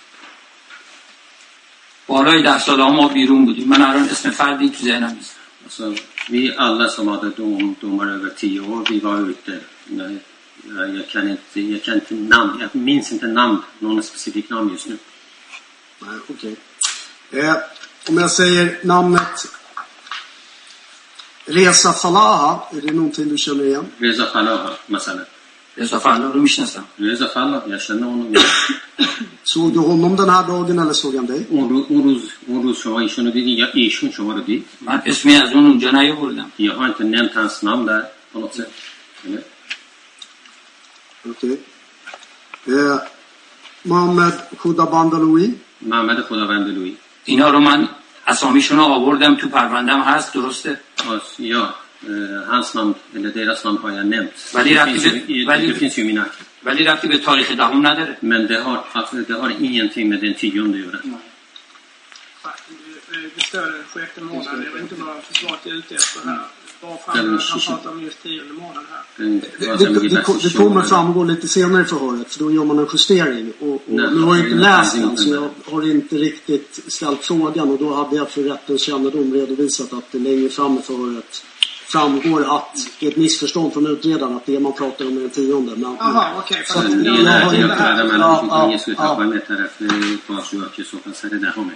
بالای ده ساله ها ما بیرون بودیم. من الان اسم فردی تو ذهنم نیست. Alltså, vi alla som hade dom, domar över tio år, vi var ute. Jag, jag, kan inte, jag kan inte namn, jag minns inte namn, någon specifik namn just nu. Nej, okej. Okay. Eh, om jag säger namnet Reza Falaha, är det någonting du känner igen? Reza Falaha, مثلا. Reza Falaha رو میشناسم. Reza Falaha, jag känner honom. Såg du honom den här dagen eller såg han dig? اون روز اون روز شما ایشون رو دیدی یا ایشون شما رو دید؟ من اسمی از اون اونجا نیاوردم. Jag har inte nämnt hans namn där på något sätt. Eller? Okej. Eh, Mohammed Khudabandaloui. محمد خداوندلویی. اینا رو من اسامیشون رو آوردم تو پروندم هست درسته؟ Ja, hans namn, eller deras namn har jag nämnt. ولی Det رفتی finns, به ju- det ولی finns ju mina. ولی رفتی به تاریخ دهم نداره. Men det har, det har ingenting med den tionde att göra. Det står den sjätte månaden. Jag vet inte vad försvaret är ute efter här. Varför han, han pratar om just tionde månaden här. Den- Det, vad det, som det, ligger bäst i det kommer tjugo. framgå lite senare i förhöret, för då gör man en justering. Och, och Nej, nu har jag inte det är läst inte den, så jag har inte riktigt ställt frågan. Och då hade jag för rättens kännedom redovisat att det längre fram i förhöret framgår att det är ett missförstånd från utredaren att det man pratar om är den tionde. Men, Jaha, okej. Så att- Okay. Ja, Nie, ja, nie, ja, odpowiadam, ale ja, jeśli to nie ja, słychać, ja. powiem teraz, poszło jakieś okazje na homie.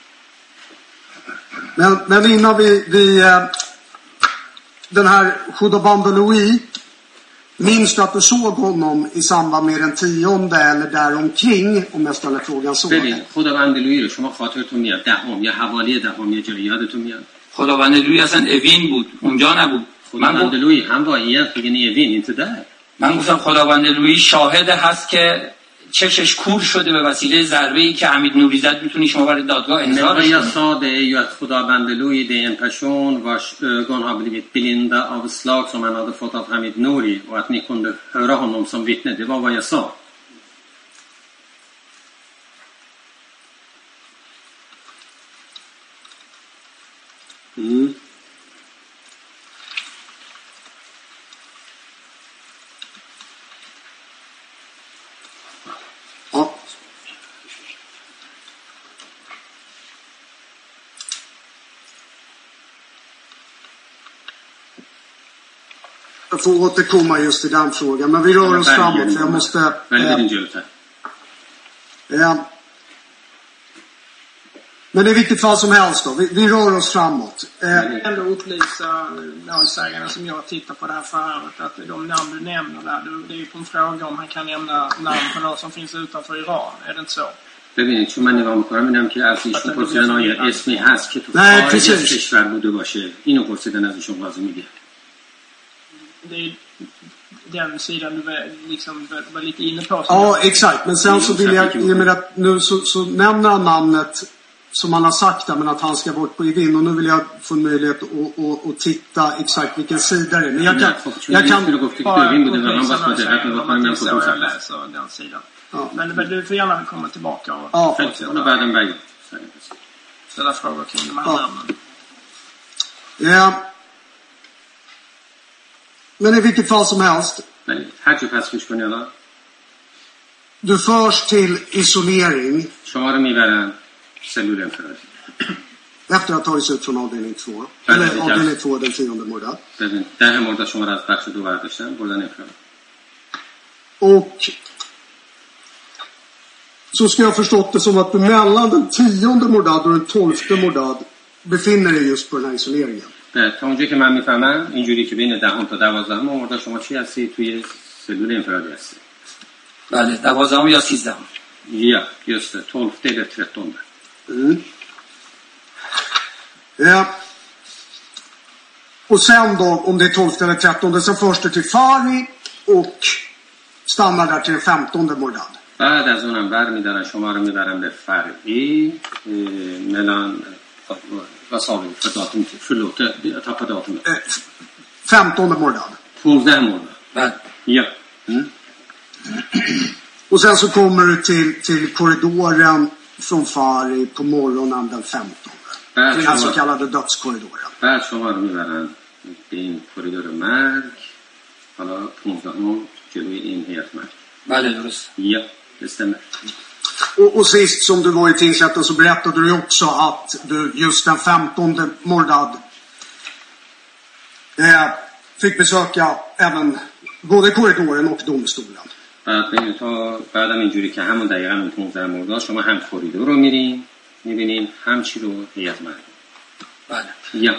men, men innan vi, vi eh, den här Khudabandaloui, minns du att du såg honom i samband med den tionde eller däromkring, om jag ställer frågan så? ببین خداوندلویی رو شما خاطرتون میاد دهم یا حوالی دهم یه جایی یادتون میاد خداوندلویی اصلا اوین بود اونجا نبود. من گفت- خداوندلویی han var egentligen i Evin, inte där. من گفتم خداوندلویی شاهد هست که چشش کور شده به وسیله ضربه ای که حمید نوری زد. میتونی شما برای دادگاه Men vad احضارش jag کنی. sa det är ju att Khudavandalui det är en person vars ögon har blivit blinda av slag som han hade fått av Hamid Nouri och att ni kunde höra honom som vittne. Det var vad jag sa. Mm. Ja. Jag får återkomma just till den frågan, men vi rör oss framåt för jag måste... Väldigt Eh, intressant. eh, men i vilket fall som helst då, vi, vi rör oss framåt. Eh, Ändå upplysa målsägarna som jag tittar på det här förhöret att de namn du nämner där, det är ju på en fråga om han kan nämna namn på någon som finns utanför Iran. Är det inte så? ببینید چون من نگاه میکنم میدم که از ایشون پرسیدن آیا اسمی هست که تو نه، خارج از precis. کشور بوده باشه اینو پرسیدن از ایشون قاضی میگه Det är den sidan du var- liksom var lite inne på. ja, exakt. Men sen så vill jag, i och med att nu så, så nämner han namnet som han har sagt där, men att han ska bort på Evin. Och nu vill jag få en möjlighet att, att, att titta exakt vilken sida det är. Men jag kan... Jag kan Bara این بوده و من upplysa باز باید målsägarna حتما om att det är بکنم så خودم jag läser den sidan. Ja. Men, men du får gärna komma tillbaka och Ja. حالا بعدم بگید ställa frågor kring de här Ja. namnen. Eh, men i vilket fall som helst, ولی هر جو پس پیش کنی حالا du förs till isolering شما رو میبرن سلول انفرادی efter att ha tagits ut från avdelning två. Ja, Eller det är avdelning klart. två den tionde mordad. ببین ده مورد شما رو از بخش دو برداشتن بردن انفراد Och så ska jag ha förstått det som att du mellan den tionde mordad och den tolfte mordad befinner dig just på den här isoleringen. نه، تا اونجایی که من میفهمم اینجوری که بین دهم تا دوازدهم مورد شما چی هستی توی سلول انفرادی هستی بله دوازدهم یا سیزدهم. Ja, just det. tolfte eller trettonde. Mm. Ja. Och sen då, om det är tolfte eller trettonde, så förs du till Fari och stannar där till den femtonde mordad. بعد از اونم بر میدارن شما رو میبرن به فرعی اه، mellan vad sa vi för datum? Förlåt, jag tappade datumet. Eh, femtonde mordad. tolfte månad. بله. Ja. Och sen så kommer du till, till korridoren från Fari på morgonen den femtonde. بعد Den här så شما, kallade dödskorridoren. بعد شما رو میبرن به این کوریدور مرگ حالا پونزدهم جلوی این هیئت مرگ. بله درست. Ja, det stämmer. Och, och sist som du var i tingsrätten så berättade du också att du just den femtonde mordad eh, fick besöka även både korridoren och domstolen. بعد ببین تا بعدم اینجوری که همون دقیقا اون پونزده مرداد شما هم کوریدور رو میرین میبینین هم چی رو هیئت مرگ. بله. Ja.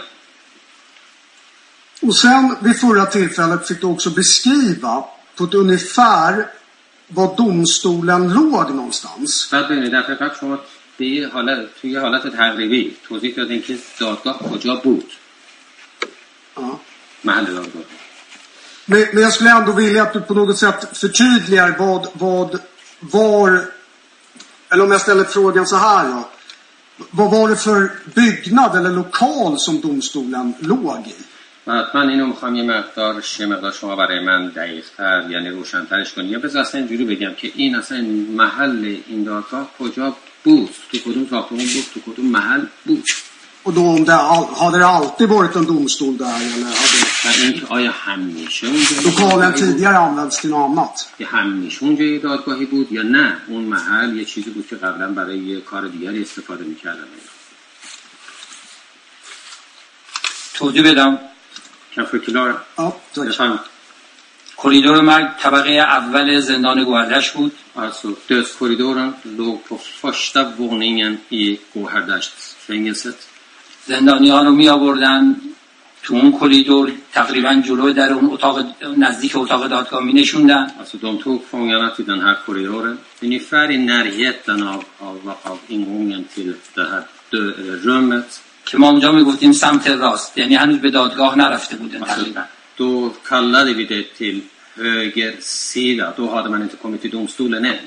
Och sen vid förra tillfället fick du också beskriva på ett ungefär var domstolen låg någonstans. بعد ببینید دفعه قبل شما به یه حالت توی یه حالت تقریبی توضیح دادین که دادگاه کجا بود Ja. محل دادگاه Men, men jag skulle ändå vilja att du på något sätt förtydligar vad, vad var, eller om jag ställer frågan så här då. Vad var det för byggnad eller lokal som domstolen låg i? من اینو میخوام یه مقدار یه مقدار شما برای من دقیق‌تر یعنی روشن‌ترش کنید. یا بذار اصلا اینجوری بگم که این اصلا محل این دادگاه کجا بود؟ تو کدوم ساختمون بود؟ تو کدوم محل بود؟ Och då om det hade det alltid varit en domstol där eller hade این آیا همیشه اونجا lokalen tidigare använts till något annat? که همیشه اونجا یه دادگاهی بود یا نه اون محل یه چیزی بود که قبلا برای یه کار دیگری استفاده می‌کردن؟ توضیح بدم. Kan jag förklara? Ja, tack. کوریدور مرگ طبقه اول زندان گوهردشت بود. Alltså dödskorridoren låg på första våningen i Gåhärdashtsfängelset. زندانیان رو می آوردن تو اون کوریدور تقریبا جلوی در اون اتاق نزدیک اتاق دادگاه می نشوندن. Alltså de tog fångarna till den här korridoren ungefär i närheten av av, av ingången till det här rummet. که ما اونجا می گفتیم سمت راست، یعنی هنوز به دادگاه نرفته بودن تقریبا. Då kallade vi det till höger sida. Då hade man inte kommit till domstolen än.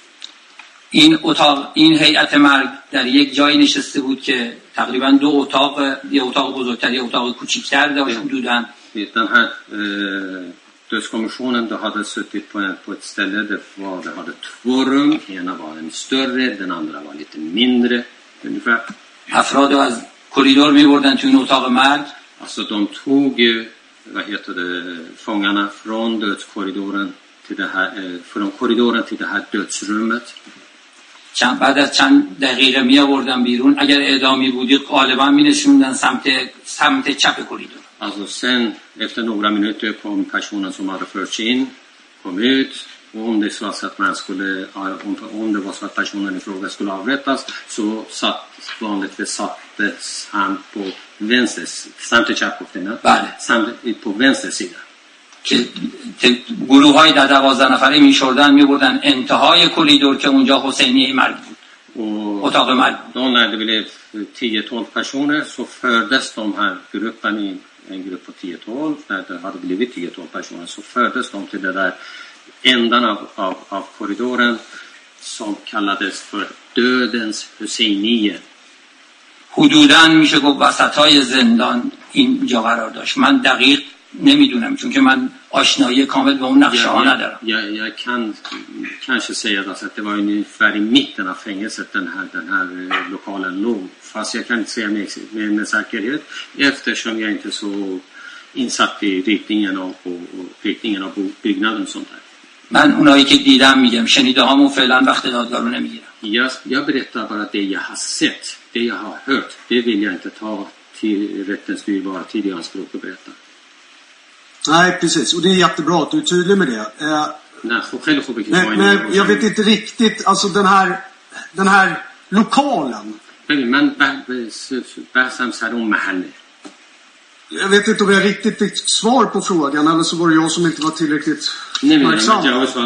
این اتاق این هیئت مرگ در یک جایی نشسته بود که تقریبا دو اتاق، یه اتاق بزرگتر یه اتاق کوچیک‌تر داشت حدوداً. Den här eh, dödskommissionen då hade suttit på, en, på ett ställe där var, det hade två rum. Ena var en större, den andra var lite mindre ungefär. افراد از کوریدور می‌بردن تو این اتاق مرگ. Alltså de tog ju vad heter det fångarna från dödskorridoren till det här eh, från korridoren till det här dödsrummet. چند بعد از چند دقیقه می آوردن بیرون. اگر اعدامی بودی غالبا می نشوندن سمت سمت چپ کوریدور. Alltså sen efter några minuter kom personen som hade förts in kom ut och om det var så att man skulle om, om det var så att personen i fråga skulle avrättas så satt vanligtvis sattes han på vänster samt چپ گفتین بله samt på vänster sida. که گروه های در دوازده نفره میشوردن میبردن انتهای کوریدور که اونجا حسینیه مرگ بود och اتاق مرگ. Då när det blev tio tolv personer så fördes de här gruppen i en grupp på tio tolv när det hade blivit tio tolv personer så fördes de till det där ändan av, av, av korridoren som kallades för dödens Husseiniye. حدوداً میشه گفت وسطای زندان اینجا قرار داشت. من دقیق نمیدونم چون که من آشنایی کامل به اون نقشه ها ندارم. Jag, jag kan kanske säga att det var ungefär i mitten av fängelset den här, den här lokalen låg. Fast jag kan inte säga med, med, med säkerhet eftersom jag inte är så insatt i riktningen av, och, och riktningen av byggnaden och sånt där. من اونایی که دیدم میگم، شنیده هامو فعلا وقت دادگاه رو نمیگیرم. Jag, jag berättar bara det jag har sett, det jag har hört. Det vill jag inte ta till rättens dyrbara tid i anspråk och berätta. Nej, precis. Och det är jättebra att du är tydlig med det. Eh, Nej, själv får men, men jag vet inte riktigt, alltså den här, den här lokalen. Men بحثم سر اون محله. Jag vet inte om jag riktigt fick svar på frågan eller så var det jag som inte var tillräckligt verksam.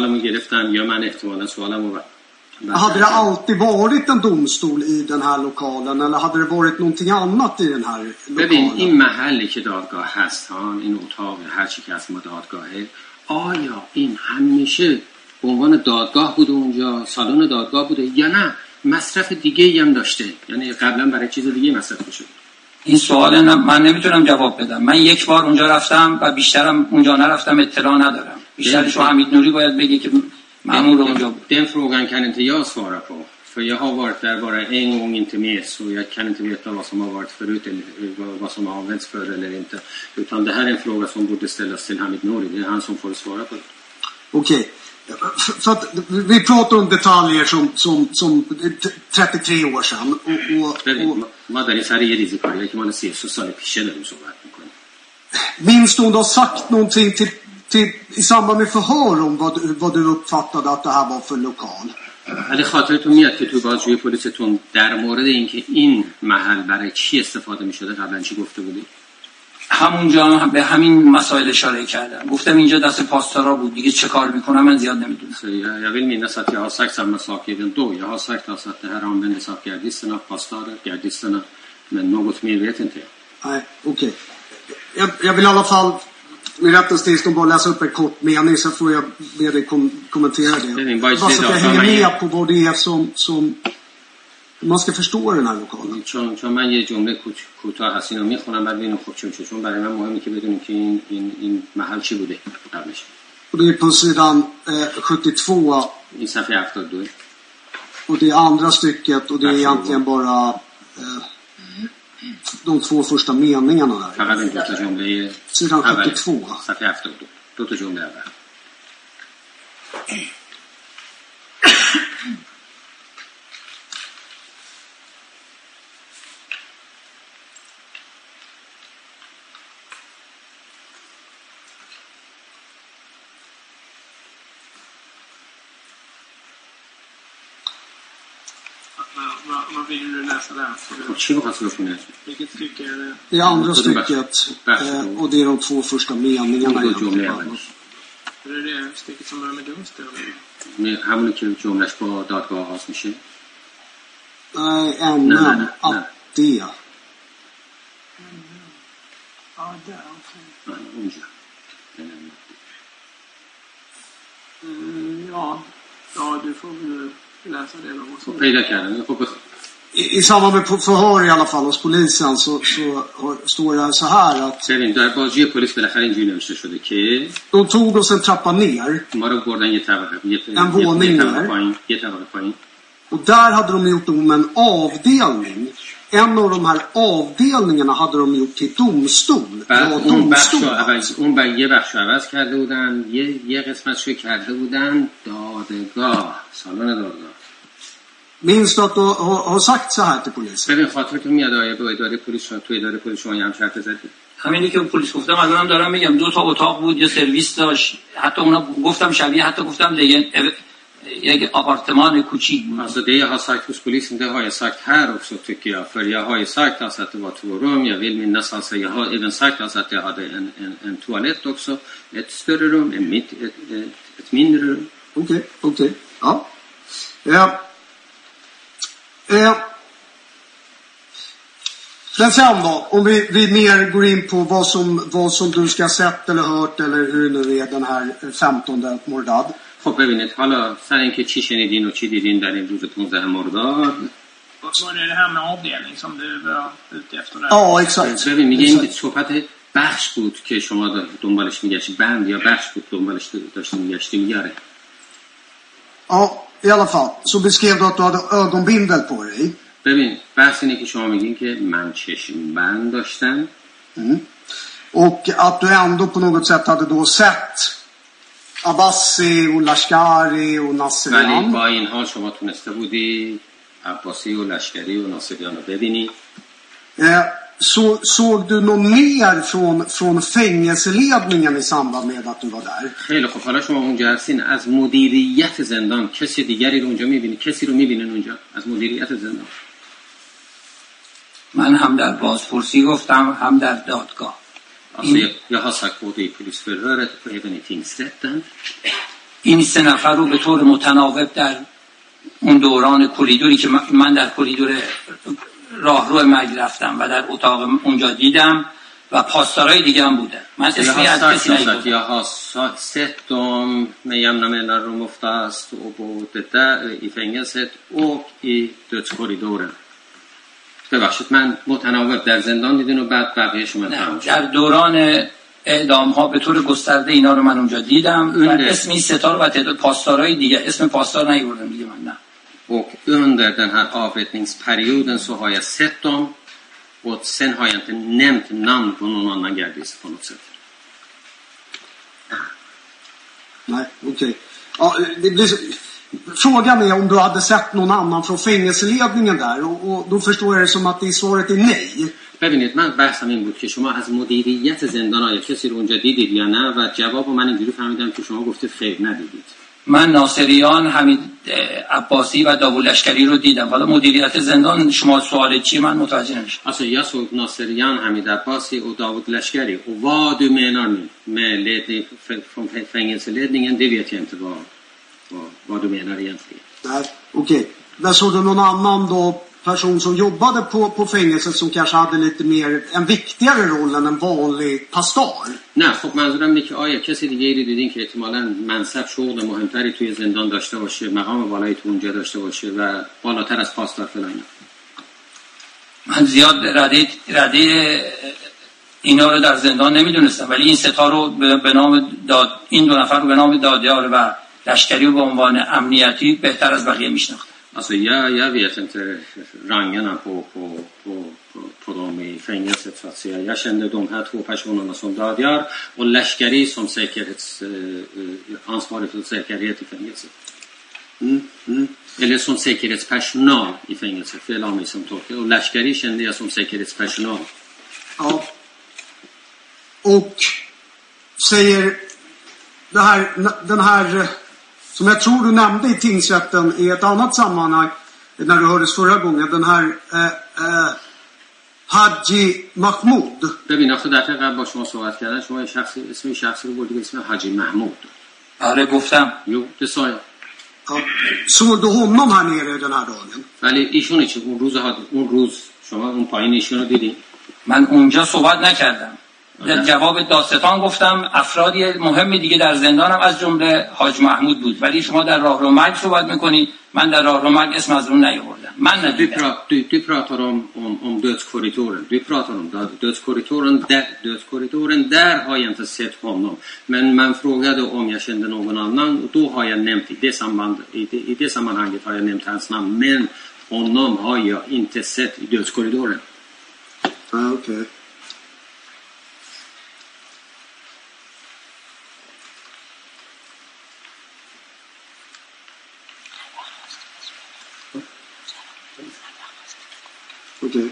Hade det alltid varit en domstol i den här lokalen eller hade det varit någonting annat i den här ببین lokalen? این محلی که دادگاه هستن این اتاق هر چی که هست ما دادگاهه آیا این همیشه به عنوان دادگاه بوده اونجا سالن دادگاه بوده یا نه مصرف دیگه ای هم داشته یعنی قبلا برای چیز دیگه مصرف می‌شد؟ این سوال من نمیتونم جواب بدم. من یک بار اونجا رفتم و بیشترم اونجا نرفتم، اطلاع ندارم. بیشترش حمید نوری باید بگه که مأمور اونجا بود. Den frågan kan inte jag svara på. För jag har varit där bara en gång inte med så jag kan inte veta vad som har varit förut eller vad som har använts för eller inte. Utan det här är en fråga som borde ställas till Hamid Nouri. Det är han som får svara på det. Okej. Okay. För att vi pratar om detaljer som, som, som trettiotre år sedan. Och, och, och, ما در این سر یه ریزکاری که مال سی و سه سال پیشه داریم صحبت میکنیم. Minns du om du har sagt någonting till, till, i samband med förhör om vad, vad du uppfattade att det här var för lokal? ولی خاطرتون میاد که تو بازجویی پلیستون در مورد اینکه این محل برای چی استفاده میشده قبلا چی گفته بودی؟ همونجا به همین مسائل اشاره کردم. گفتم اینجا دست پاسدارا بود. دیگه چه کار میکنم من زیاد نمیدونم. Jag, jag vill minnas att jag har sagt samma sak även då. Jag har sagt alltså att det här användes av gardisterna, pastorer, gardisterna. Men något mer vet inte jag. Nej, okej. Okay. Jag, jag vill i alla fall med rättens tillstånd bara läsa upp en kort mening så får jag be dig kom- kommentera det. ببین Bara وایسید så att jag آقا، hänger من یه- med på vad det är som, som man ska förstå den här lokalen. چون چون من یه جمله کوت- کوتاه هست اینو میخونم بعد ببینیم خب چون چون چون برای من مهمه که بدونیم که این این این محل چی بوده قبلش. Och det är på sidan eh, sjuttiotvå این صفحه هفتاد و دو. och det är andra stycket och det är egentligen bara eh, de två första meningarna där. فقط این دو تا جمله Sidan اول sjuttiotvå. صفحه هفتاد و دو. دو تا جمله اول. Vad, vad vill du läsa där? خب چی می‌خواستی بخونی؟ Vilket stycke är det? Det är andra stycket eh, och det är de två första meningarna دو جمله egentligen. اولش. Är det det stycket som börjar med domstol? می- همونی که جملهش با دادگاه آغاز میشه. Nej, Nej, ämnen. nej, nej, nej. Att det. Ja, där. okej. آه، اونجا. Mm, ja. Ja, du får väl läsa det då. خب پیدا کردم. خب بخ... I, I samband med förhör i alla fall hos polisen så, så har, står det så här att ببین در بازجویی پلیس بالاخره اینجوری نوشته شده که de tog oss en trappa ner ما رو بردن یه طبقه یه یه- En våning یه طبقه ner. پایین یه طبقه پایین. och där hade de gjort om en avdelning. En av de här avdelningarna hade de gjort till domstol. Det بعد var اون بخش رو domstol. عوض اون با یه بخش رو عوض کرده بودن یه یه قسمتش رو کرده بودن دادگاه سالن دادگاه. Minns du att du har, har sagt så här till polisen? ببین خاطرتون میاد آیا به اداره پلیس شما تو اداره پلیس شما یه هم شرط زدید؟ همینی که پلیس گفتم الانم دارم میگم دو تا اتاق بود یه سرویس داشت حتی اونا گفتم شبیه حتی گفتم یک یک آپارتمان کوچیک بود. Alltså det jag har sagt hos polisen, det har jag sagt här också tycker jag. För jag har ju sagt alltså att det var två rum. Jag vill minnas alltså, jag har även sagt alltså att jag hade en, en, en toalett också. Ett större rum, en mitt, ett, ett, ett mindre rum. Okej, okej. Ja. Ja. Eh. Men sen då, om vi, vi mer går in på vad som, vad som du ska ha sett eller hört eller hur det nu är den här femtonde Mordad. خب ببینید حالا سر اینکه چی شنیدین و چی دیدین در این روز پانزده مرداد. Var det det här med avdelning som du var ute efter där? Ja, exakt. ببین میگه این exakt. صحبت بخش بود که شما دنبالش میگشت بند یا بخش بود دنبالش داشتین میگشتین یاره. Ja, i alla fall. Så beskrev du att du hade ögonbindel på dig. ببین بحث اینه که شما میگین که من چشم بند داشتم. Mm. Och att du ändå på något sätt hade då sett Abbasi och Lashkari och ولی Nasserian. با این حال شما تونسته بودی عباسی و لشکری و ناصریان رو ببینی. Eh, så, såg du någon mer från, från fängelseledningen i samband med att du var där? خیلی خب حالا شما اونجا هستین از مدیریت زندان کسی دیگری رو اونجا میبینی کسی رو میبینین اونجا از مدیریت زندان؟ من هم در بازپرسی گفتم هم در دادگاه. Alltså jag, jag har sagt både i polisförhöret och även i tingsrätten. این سه نفر رو به طور متناوب در اون دوران کلیدوری که من در کلیدور راهرو مجل رفتم و در اتاق اونجا دیدم و پاسدارای دیگه هم بودن. من Jag اسمی har از sagt کسی alltså att نگفتم. jag har sa- sett dem med jämna mellanrum oftast och både där i fängelset och i dödskorridoren. ببخشید من متناوب در زندان دیدین و بعد بقیه شما نه، تمام در دوران اعدام ها به طور گسترده اینا رو من اونجا دیدم و اونده. اسم این ستار و تعداد پاسدارای دیگه اسم پاسدار نیوردم دیگه من نه. Och under den här avrättningsperioden så har jag sett dem och sen har jag inte nämnt namn på någon annan gardist på något sätt. Nej, okej. Ja, det blir så... Frågan är om du hade sett någon annan från fängelseledningen där och, och då förstår jag det som att det svaret är nej. ببینید من بحثم این بود که شما از مدیریت زندان آیا کسی رو اونجا دیدید یا نه و جواب من اینجوری فهمیدم که شما گفتید خیر ندیدید. من ناصریان حمید عباسی و داوود لشکری رو دیدم. حالا مدیریت زندان شما سوال چی من متوجه نمیشم. Alltså jag såg Nasserian, Hamid Abbasi och David Lashkari. Och vad du menar nu med ledning från fängelseledningen, det vet jag inte vad, vad, vad du menar egentligen. Nej, okej. Men såg du någon annan då person som jobbade på, på fängelset som kanske hade lite mer en viktigare roll än en vanlig pastor. نه خب منظورم اینه که آیا کسی دیگه رو دیدین که احتمالاً منصب شغل مهمتری توی زندان داشته باشه، مقام بالایی تو اونجا داشته باشه و بالاتر از پاسدار فلان؟ من زیاد رده رده اینا رو در زندان نمیدونستم، ولی این ستا رو به نام داد، این دو نفر رو به نام دادیار و لشکری و به عنوان امنیتی بهتر از بقیه میشناختم. Alltså jag, jag vet inte rangarna på, på, på, på, på dem i fängelset så att säga. Jag kände de här två personerna som Dadjar och Lashkari som säkerhets, eh, ansvarig för säkerhet i fängelset. Mm, mm. Eller som säkerhetspersonal i fängelset, fel av mig som tolkar. Och Lashkari kände jag som säkerhetspersonal. Ja. Och säger det här, den här som jag tror du nämnde i tingsrätten i ett annat sammanhang när du hördes förra gången, den här eh, eh, Haji Mahmoud. ببین آخه دفعه قبل با شما صحبت کردن شما یه شخص اسم شخصی رو بردید اسم حاجی محمود. آره گفتم. Jo, det sa jag. Ja. Såg du honom här nere den här dagen? ولی ایشون چه اون روز ها اون روز شما اون پایین ایشون رو دیدین؟ من اونجا صحبت نکردم. در جواب داستان گفتم افرادی مهم دیگه در زندانم از جمله حاج محمود بود، ولی شما در راهرو مرگ صحبت میکنید، من در راهرو مرگ اسم از اون نیاوردم. من du, pra, du, du pratar om, om, om dödskorridoren. Du pratar om dödskorridoren där, dödskorridoren där har jag inte sett honom. Men man frågade om jag kände någon annan och då har jag nämnt i det, samband, i det, i det sammanhanget har jag nämnt hans namn. Men honom har jag inte sett i dödskorridoren. Ja, okej. Okay. Okay.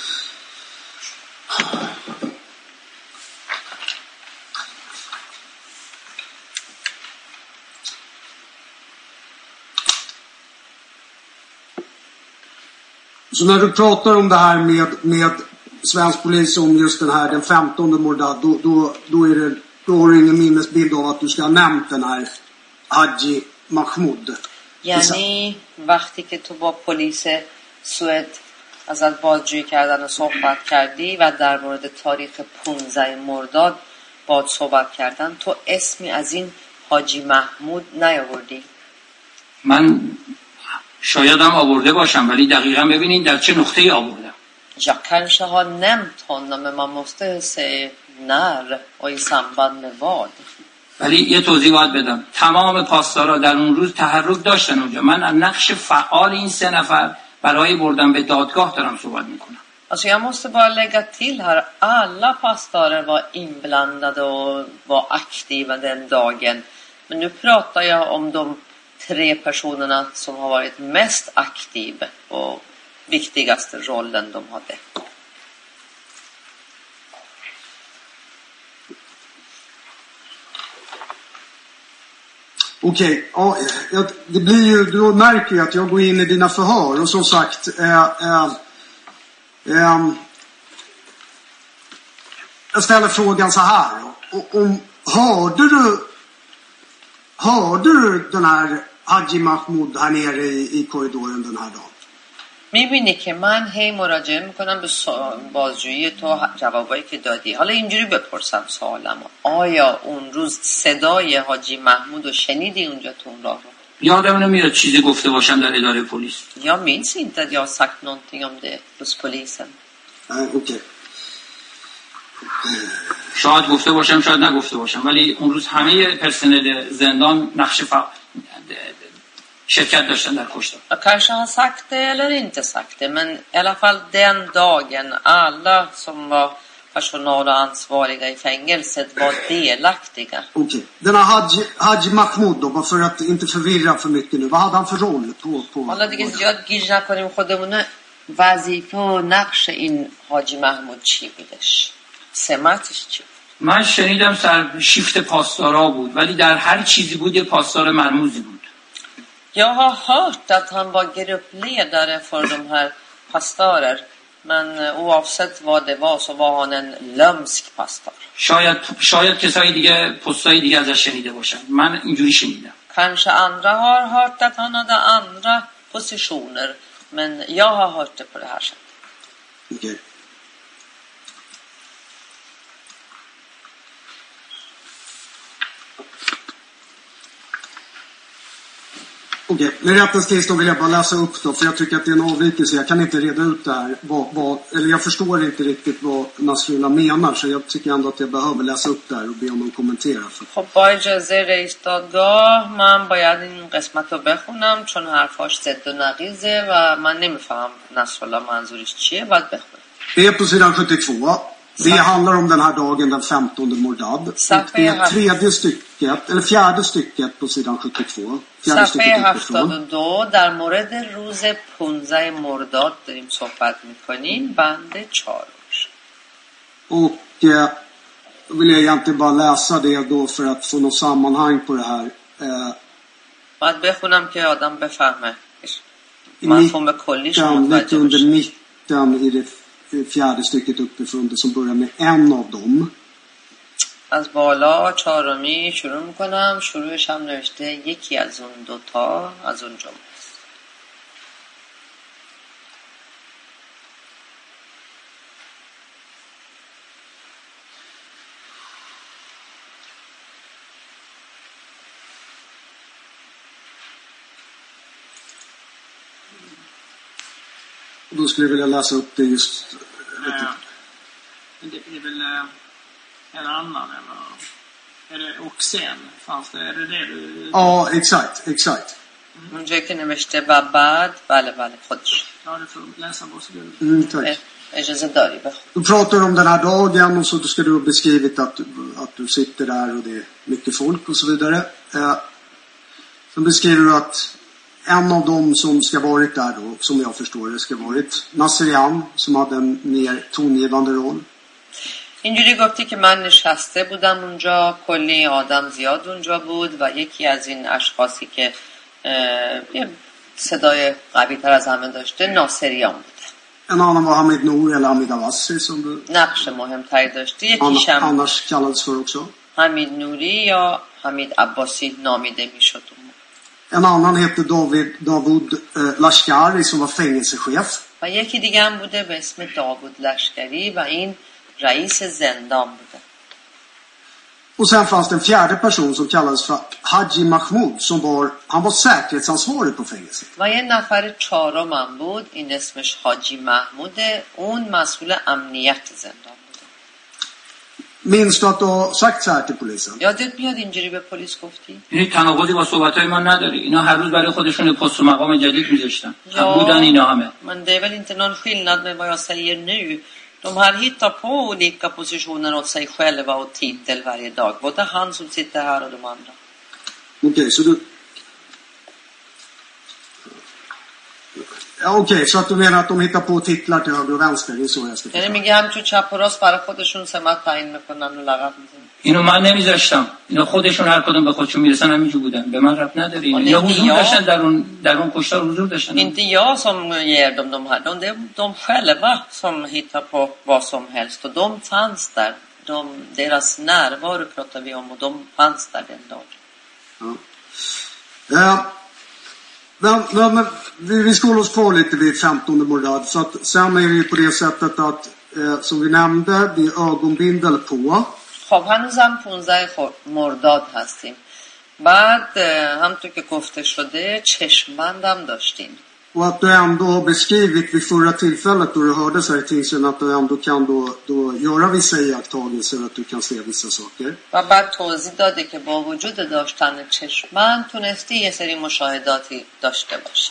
Så när du pratar om det här med, med svensk polis om just den här den femtonde mordet, då, då, då, är det, då har du ingen minnesbild av att du ska ha nämnt den här Haji Mahmoud. یعنی وقتی که تو با پلیس سوئد ازت بازجویی کردن و صحبت کردی و در مورد تاریخ پانزده مرداد باهات صحبت کردن، تو اسمی از این حاجی محمود نیاوردی؟ من شایدم آورده باشم، ولی دقیقا ببینید در چه نقطه‌ای آوردم. Jag kanske har nämnt honom, men man måste se när och i samband med vad. ولی یه توضیح باید بدم. تمام پاسدارا در اون روز تحرک داشتن اونجا. من از نقش فعال این سه نفر برای بردن به دادگاه دارم صحبت میکنم. Alltså jag måste bara lägga till här, alla pastorer var inblandade och var aktiva den dagen. Men nu pratar jag om de tre personerna som har varit mest aktiva och viktigaste rollen de hade. Okej, ja, det blir ju, du märker ju att jag går in i dina förhör och som sagt eh, eh, eh, jag ställer frågan så här, och, om, hörde du hörde du den här Haji Mahmoud här nere i, i korridoren den här dagen? میبینی که من هی مراجعه میکنم به بازجویی تو جوابایی که دادی. حالا اینجوری بپرسم سوالمو، آیا اون روز صدای حاجی محمود رو شنیدی اونجا تو اون راه رو؟ یادم نمیاد چیزی گفته باشم در اداره پلیس. Jag minns inte att jag har sagt någonting om det hos polisen. Nej, okej. شاید گفته باشم شاید نگفته باشم، ولی اون روز همه پرسنل زندان نقش فعال شرکت داشتن در کشتار. Jag kanske har sagt det eller inte sagt det, men i alla fall den dagen alla som var personal och ansvariga i fängelset var delaktiga. Okej. Okay. Den här Haji, Haji Mahmoud då, bara för att inte förvirra för mycket nu. Vad hade han för roll på på حالا دیگه زیاد گیج نکنیم خودمون. وظیفه و نقش این حاجی محمود چی بودش؟ سمتش چی؟ من شنیدم سر شیفت پاسدارا بود، ولی در هر چیزی بود یه پاسدار مرموزی بود. Jag har hört att han var gruppledare för de här pastorer, men oavsett vad det var så var han en lömsk pastor. شاید شاید کسای دیگه پستای دیگه ازش شنیده باشن. من اینجوری شنیدم. Kanske andra har hört att han hade andra positioner, Men jag har hört det på det här sättet. Okej. Okay. Okej, med rättens tillstånd vill jag bara läsa upp då, för jag tycker att det är en avvikelse. Jag kan inte reda ut det här. Vad, vad, eller jag förstår inte riktigt vad Nasrullah menar, så jag tycker ändå att jag behöver läsa upp det här och be om en kommentar. خب با اجازه رئیس دادگاه من باید این قسمت رو بخونم چون حرفاش ضد و نقیضه و من نمیفهم نصرالله منظورش چیه. باید بخونم. Det är på sidan sjuttiotvå. Det handlar om den här dagen den femtonde Mordad. Och det är tredje stycket, eller fjärde stycket på sidan sjuttiotvå. صفحه هفتاد و دو در مورد روز پانزده مرداد داریم صحبت میکنیم بند چهار. Och eh, vill jag egentligen bara läsa det då för att få något sammanhang på det här. Eh, باید بخونم که آدم بفهمه مفهوم کلیش متوجه under mitten i det fjärde stycket uppifrån det som börjar med en av dem. از بالا چهارمی شروع میکنم. شروعش هم نوشته یکی از اون دوتا از اون جمله است. Då skulle jag vilja läsa upp det just. Ja. Det är väl en annan eller är det Oxen fanns det, är det det du... Ja, exakt, exakt. اونجا که نوشته و بعد بله بله خودش. Ja, du får läsa varsågod. Mm, tack. اجازه داری بخون. Du pratar om den här dagen och så ska du ha beskrivit att, att du sitter där och det är mycket folk och så vidare. Eh, sen beskriver du att en av dem som ska varit där då, som jag förstår det ska varit Nasrian, som hade en mer tongivande roll. اینجوری گفتی که من نشسته بودم اونجا، کلی آدم زیاد اونجا بود و یکی از این اشخاصی که یه صدای قوی تر از همه داشته ناصریان بود. En annan var Hamid Nour eller Hamid Abbasi som du نقش مهمتری داشته. یکیشم annars kallades för också. حمید نوری یا حمید عباسی نامیده میشد. En annan hette David Davud eh, Lashkari som var fängelsechef. و یکی دیگه هم بوده به اسم داوود لشکری و این رئیس زندان بوده. Och sen fanns det en fjärde person som kallades för Haji Mahmoud som var, han var säkerhetsansvarig på fängelset. و یه نفر چهارم هم بود، این اسمش حاجی محموده، اون مسئول امنیت زندان بوده. Minns du att du har sagt så här till polisen? یادت میاد اینجوری به پلیس گفتی؟ یعنی تناقضی با صحبت‌های ما نداره. اینا هر روز برای خودشون پست و مقام جدید می‌ذاشتن. بودن اینا همه. Men det är väl inte någon skillnad med vad jag säger nu. De här hittar på olika positioner åt sig själva och titel varje dag. Både han som sitter här och de andra. Okej, okay, så du... Ja, okej, okay, så att du menar att de hittar på titlar till höger och vänster, det är så jag ska förstå. یعنی میگه همچون چپ و راست برای خودشون سمت تعیین میکنن و لقب میزنن. اینو من نمیذاشتم. اینا خودشون هر کدوم به خودشون میرسن همینجور بودن. به من ربط نداره. یا حضور داشتن در اون در اون کشتار حضور داشتن. Inte jag som ger dem de här. De, de, de själva som hittar på vad som helst. Och de fanns där. De, deras närvaro pratar vi om och de fanns där den dagen. Ja. Ja. Men, men, men vi, vi ska hålla oss kvar lite vid femtonde Mordad. Så att sen är det ju på det sättet att eh, som vi nämnde, det är ögonbindel på. خب هنوزم پانزده مرداد هستیم. بعد همونطور که گفته شده چشمبندم داشتیم. Och att du ändå har beskrivit vid förra tillfället då du hördes här i tingsrätten att du ändå kan då, då göra vissa iakttagelser, att du kan se vissa saker. و بعد توضیح داده که با وجود داشتن چشمبند تونستی یه سری مشاهداتی داشته باشی.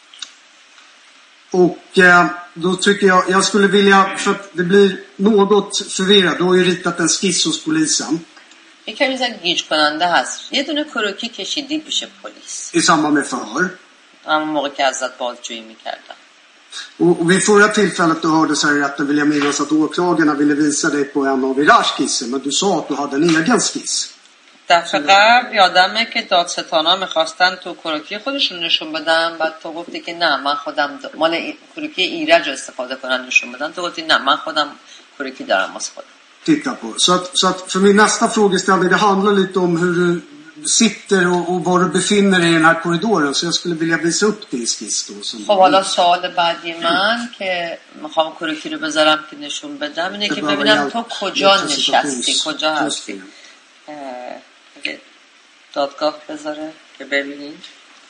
Och eh, då tycker jag, jag skulle vilja, för att det blir något förvirrat, du har ju ritat en skiss hos polisen. یه کمی زن گیج کننده هست. یه دونه کروکی کشیدی پیش پلیس. I samband med förhör. همون موقع که ازت بازجویی میکردن. Och, och vid förra tillfället du hörde så här i rätten vill jag minnas att åklagarna ville visa dig på en av Irars skisser, men du sa att du hade en egen skiss. دفعه قبل یادمه که دادستانا میخواستن تو کروکی خودشون نشون بدن، بعد تو گفتی که نه من خودم دا... مال کروکی ایرج استفاده کنن نشون بدن، تو گفتی نه من خودم کروکی دارم واسه خودم. Titta på. Så att, så att för min nästa frågeställning, det handlar lite om hur du sitter och, och var du befinner dig i den här korridoren, så jag skulle vilja visa upp det i skiss då. Som خب حالا سوال بعدی من که میخوام کورکی رو بذارم که نشون بدم اینه که ببینم تو کجا نشستی، کجا هستی. اگه دادگاه بذاره که ببینید.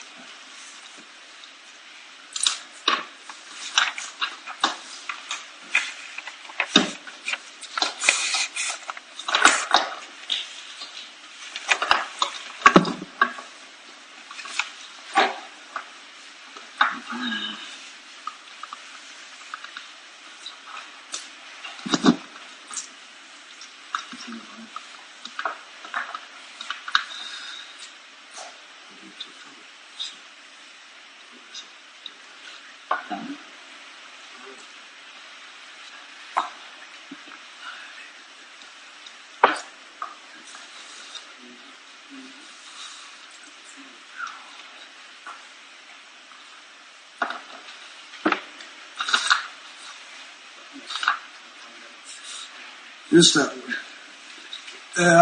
Just det. Eh,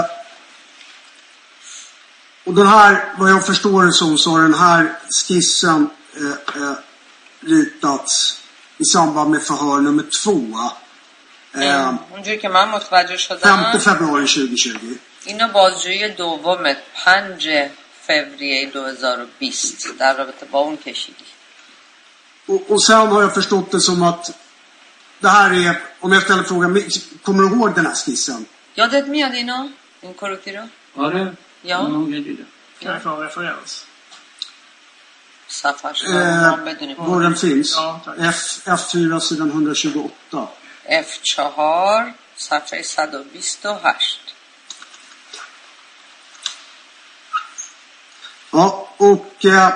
och den här, vad jag förstår det som, så har den här skissen eh, eh, ritats i samband med förhör nummer två. Eh, اونجوری که من متوجه شدم femte februari tjugohundratjugo. اینو بازجویی دوم پنج فوریه دو هزار و بیست در رابطه با اون کشیدی. Och, och sen har jag förstått det som att det här är, om jag ställer frågan, kommer du ihåg den här skissen? یادت میاد اینا؟ این کروکی رو؟ آره. یا؟ Kan jag få en referens? صفحش رو Eh, نام بدونیم. var den finns? Ja, tack. F, F fyra sidan etthundratjugoåtta. اف چهار صفحه صد و بیست و هشت. Ja, och eh,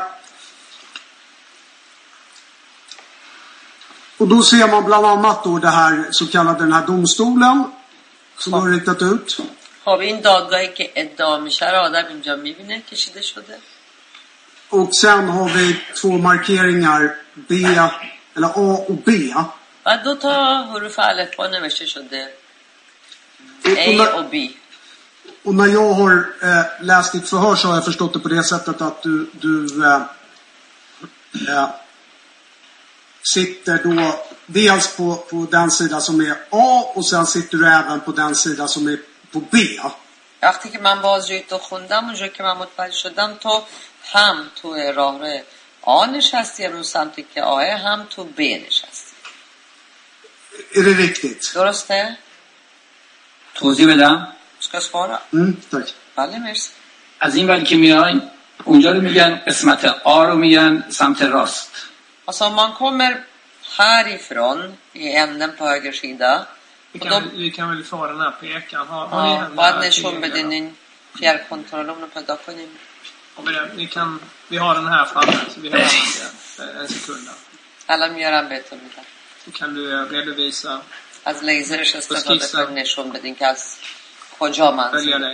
och då ser man bland annat då det här så kallade den här domstolen som har riktat ut. خب این دادگاهی که ادعا میشه رو آدم اینجا میبینه کشیده شده. Och sen har vi två markeringar B, eller A och B. و دو تا حروف الفبا نوشته شده Och, och, A när, och B. och när jag har eh, läst ditt förhör så har jag förstått det på det sättet att du, du eh, eh, sitter då dels på, på den sida som är A och sen sitter du även på den sida som är på B. وقتی که من بازجویی تو خوندم اونجا که من متوجه شدم تو هم تو راه آ نشستی رو سمتی که آه هم تو ب نشستی. Är det riktigt? درسته؟ توضیح بدم. ska svara. Mm, tack. بله مرسی. از این ولی که میاین اونجا رو میگن قسمت آ رو میگن سمت راست. Alltså om man kommer härifrån i änden på höger sida. Vi kan, vi kan väl få den här pekaren. Har, har ni den باید här نشون tillgängliga بدین då? این fjärrkontrollen رو پیدا کنیم. Har vi, den? Vi, kan, vi har den här framme så vi har den en sekund. الان میارم بهتون میدم. Så kan du eh, redovisa, از لیزرش استفاده بسکیسم. کنید نشون بدین که از کجا följa منظور. dig.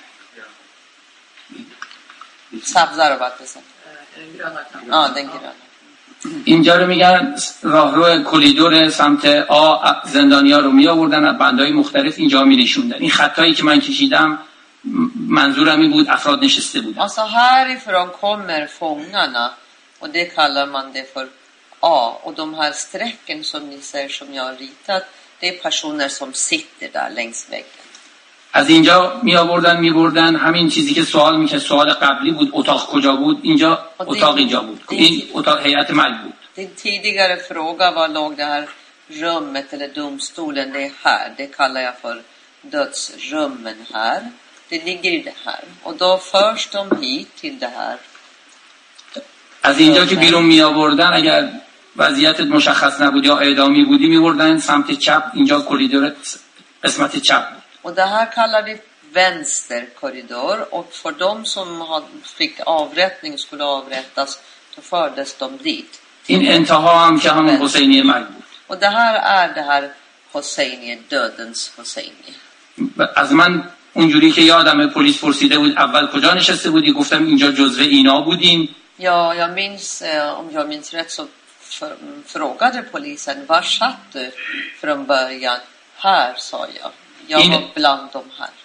سبزه رو باید بزن. آه دنگیرانه. اینجا رو میگن راهرو کلیدور سمت آ زندانیا رو می آوردن بندهای مختلف اینجا می نشوندن. این خطایی که من کشیدم منظورم این بود افراد نشسته بودن. Alltså härifrån kommer fångarna och det kallar man det för A, och de här strecken som ni ser som jag har ritat, det är personer som sitter där längs väggen. از اینجا می آوردن می بردن. همین چیزی که سوال میشه سوال قبلی بود اتاق کجا بود، اینجا اتاق اینجا بود. این اتاق هیئت ملک بود. Din tidigare fråga var låg det här rummet eller domstolen, det är här. Det kallar jag för dödsrummen här. Det ligger i det här. Och då förs de hit till det här. از اینجا که بیرون می آوردن اگر وضعیتت مشخص نبود یا اعدامی بودی می بردن سمت چپ. اینجا کریدور قسمت چپ بود. Och det här kallar vi vänsterkorridor, och för de som fick avrättning skulle avrättas, då fördes de dit. این انتها هم که همون حسینی مرگ بود. Och det här är det här Hosseini, dödens Hosseini. از من اونجوری که یادم پلیس پرسیده بود اول کجا نشسته بودی، گفتم اینجا جزو اینا بودیم. Ja, jag minns, eh, om jag minns rätt så för, frågade polisen, var satt du från början? Här, sa jag. Jag In- var bland de här.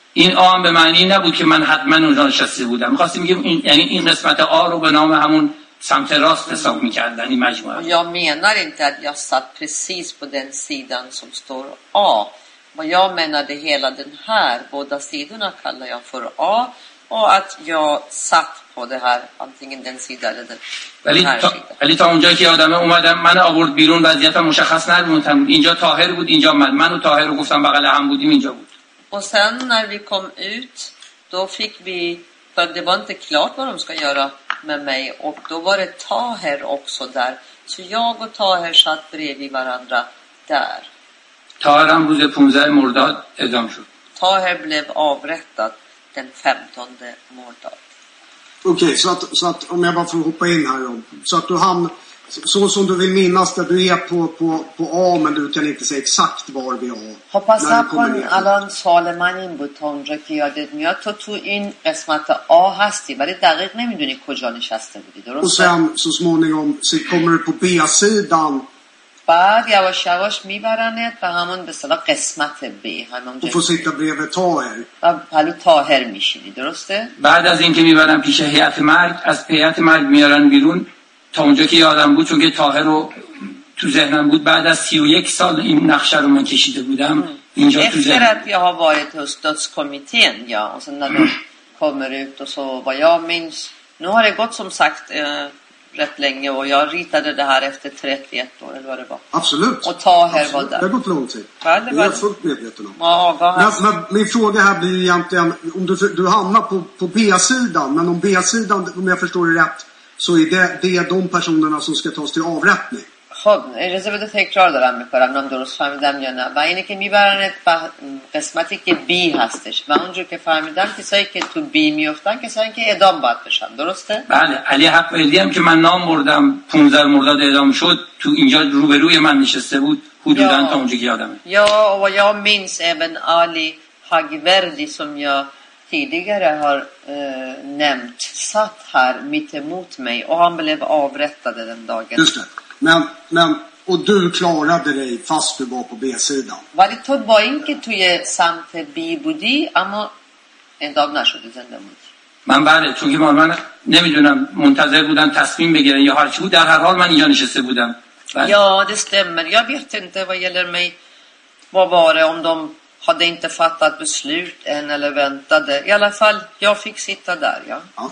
این آ هم به معنی نبود که من حتما اونجا نشسته بودم. می‌خواستیم بگیم این یعنی این قسمت آ رو به نام همون سمت راست حساب می‌کردن این مجموعه. Jag menar inte att jag satt precis på den sidan som står A. Vad jag menade hela den här båda sidorna kallar jag för A och att jag satt på det här antingen den sidan eller den ولی här تا sidan. ولی تا اونجا که آدمه اومدم من آورد بیرون وضعیتم مشخص نبود. اینجا طاهر بود اینجا من منو طاهر رو گفتم بغل هم بودیم اینجا بود. Och sen när vi kom ut då fick vi för det var inte klart vad de ska göra med mig och då var det Taher också där. Så jag och Taher satt bredvid varandra där. طاهر هم روز پانزده مرداد اعدام شد. Taher blev avrättad den femtonde morddag. Okej, okay, så, att, så att om jag bara får hoppa in här då. Så att du hamn, så som du vill minnas det, du är på, på, på A men du kan inte säga exakt var vi är. خب کن الان سوال من این بود تا اونجا که یادت میاد تو تو این قسمت A هستی ولی دقیق نمیدونی کجا نشسته بودی درسته؟ Och sen så småningom så kommer du på B-sidan. بعد یواش یواش میبرنت به همون به اصطلاح قسمت B همون Du får sitta bredvid Taher. و پلو طاهر میشینی درسته؟ بعد از اینکه میبرن پیش هیئت مرگ از هیئت مرگ میارن بیرون تا اونجا که یادم بود چون که طاهر رو تو ذهنم بود بعد از سی و یک سال این نقشه رو من کشیده بودم اینجا تو ذهنم. Efter att jag har varit hos dödskommittén ja och sen när de kommer ut och så vad jag minns nu har det gått som sagt eh, rätt länge och jag ritade det här efter trettioett år eller vad det var. Absolut. Och Taher var där. Det har gått lång tid. Ja, det var... Jag är fullt medveten om. Ja, vad men, men min fråga här blir egentligen om du, du hamnar på, på B-sidan men om B-sidan om jag förstår det rätt så är det, det är de personerna som ska tas till avrättning. خب اجازه بده تکرار دارم میکنم نام درست فهمیدم یا نه و اینه که میبرنت به قسمتی که بی هستش و اونجور که فهمیدم کسایی که تو بی میفتن کسایی که اعدام باید بشن درسته؟ بله علی حق‌وردی هم که من نام بردم پانزده مرداد اعدام شد تو اینجا روبروی من نشسته بود حدوداً تا اونجا که یادمه. Ja och jag minns även Ali Hagverdi som jag tidigare har eh, nämnt satt här mitt emot mig och han blev avrättad den dagen. Just det. Men, men, och du klarade dig fast du var på B-sidan. ولی تو با اینکه توی سمت بی بودی اما اعدام نشدی زنده بودی. من بله چون که من نمیدونم منتظر بودن تصمیم بگیرن یا هر چی بود در هر حال من اینجا نشسته بودم. Ja det stämmer. Jag vet inte vad gäller mig vad var det om de hade inte fattat beslut än eller väntade. I alla fall jag fick sitta där ja. Ja.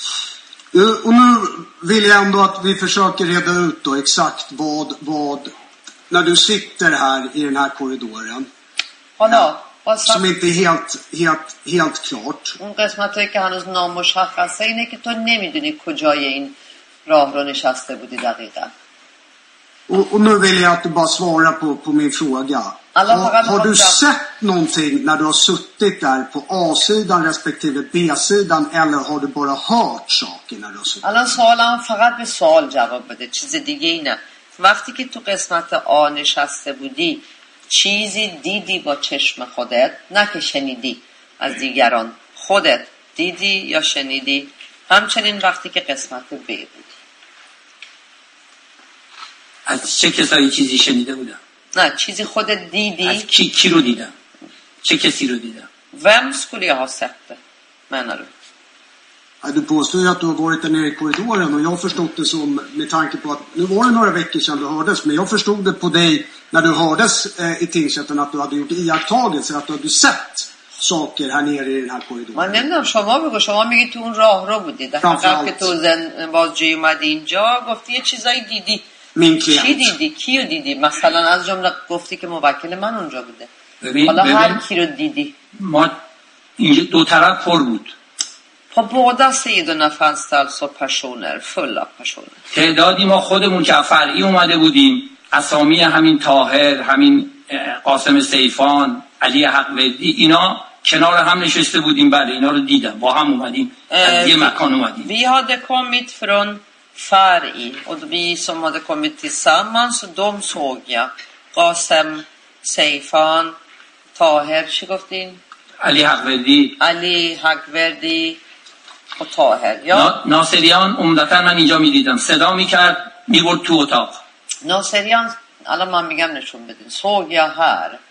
Och nu vill jag ändå att vi försöker reda ut då exakt vad, vad när du sitter här i den här korridoren ja, som inte är helt, helt, helt klart. اون قسمتی که هنوز نامشخصه اینه که تو نمیدونی کجای این راه رو نشسته بودی دقیقا. Och, och nu vill jag att du bara svarar på, på min fråga. Har, har du sett någonting när du har suttit där på A-sidan respektive B-sidan eller har du bara hört saker när du har suttit? الان سوالم فقط به سوال جواب بده چیز دیگه ای نه. وقتی که تو قسمت آ نشسته بودی چیزی دیدی با چشم خودت نه که شنیدی از دیگران خودت دیدی یا شنیدی همچنین وقتی که قسمت ب بودی از چه کسایی چیزی شنیده بودم؟ نه چیزی خودت دیدی؟ از کی, کی رو دیدم؟ چه کسی رو دیدم؟ Vem skulle jag ha sett det? Menar du? Ja, du påstår ju att du har varit där nere i korridoren och jag har förstått det som med tanke på att nu var det några veckor sedan du hördes men jag förstod det på dig när du hördes eh, i tingsrätten att du hade gjort iakttagelser att du hade sett saker här nere i den här korridoren. من نمیدونم شما بگو شما میگی تو اون راه رو بودی در قبل که تو زن بازجویی اومدی اینجا گفتی یه چیزایی دیدی min klient. کی دیدی کیو دیدی مثلا از جمله گفتی که موکل من اونجا بوده حالا هر کی رو دیدی ما اینجا دو طرف پر بود på båda sidorna fanns det alltså personer fulla personer تعدادی ما خودمون که فرعی اومده بودیم اسامی همین طاهر همین قاسم سیفان علی حق‌وردی اینا کنار هم نشسته بودیم بله اینا رو دیدم با هم اومدیم از یه مکان اومدیم vi hade kommit från Fari och vi som hade kommit tillsammans de såg jag Qasem Seifan Taher چی گفتین علی حق‌وردی علی حق‌وردی و طاهر یا ناصریان عمدتاً من اینجا میدیدم صدا میکرد میبرد تو اتاق ناصریان الان من میگم نشون بدین såg jag här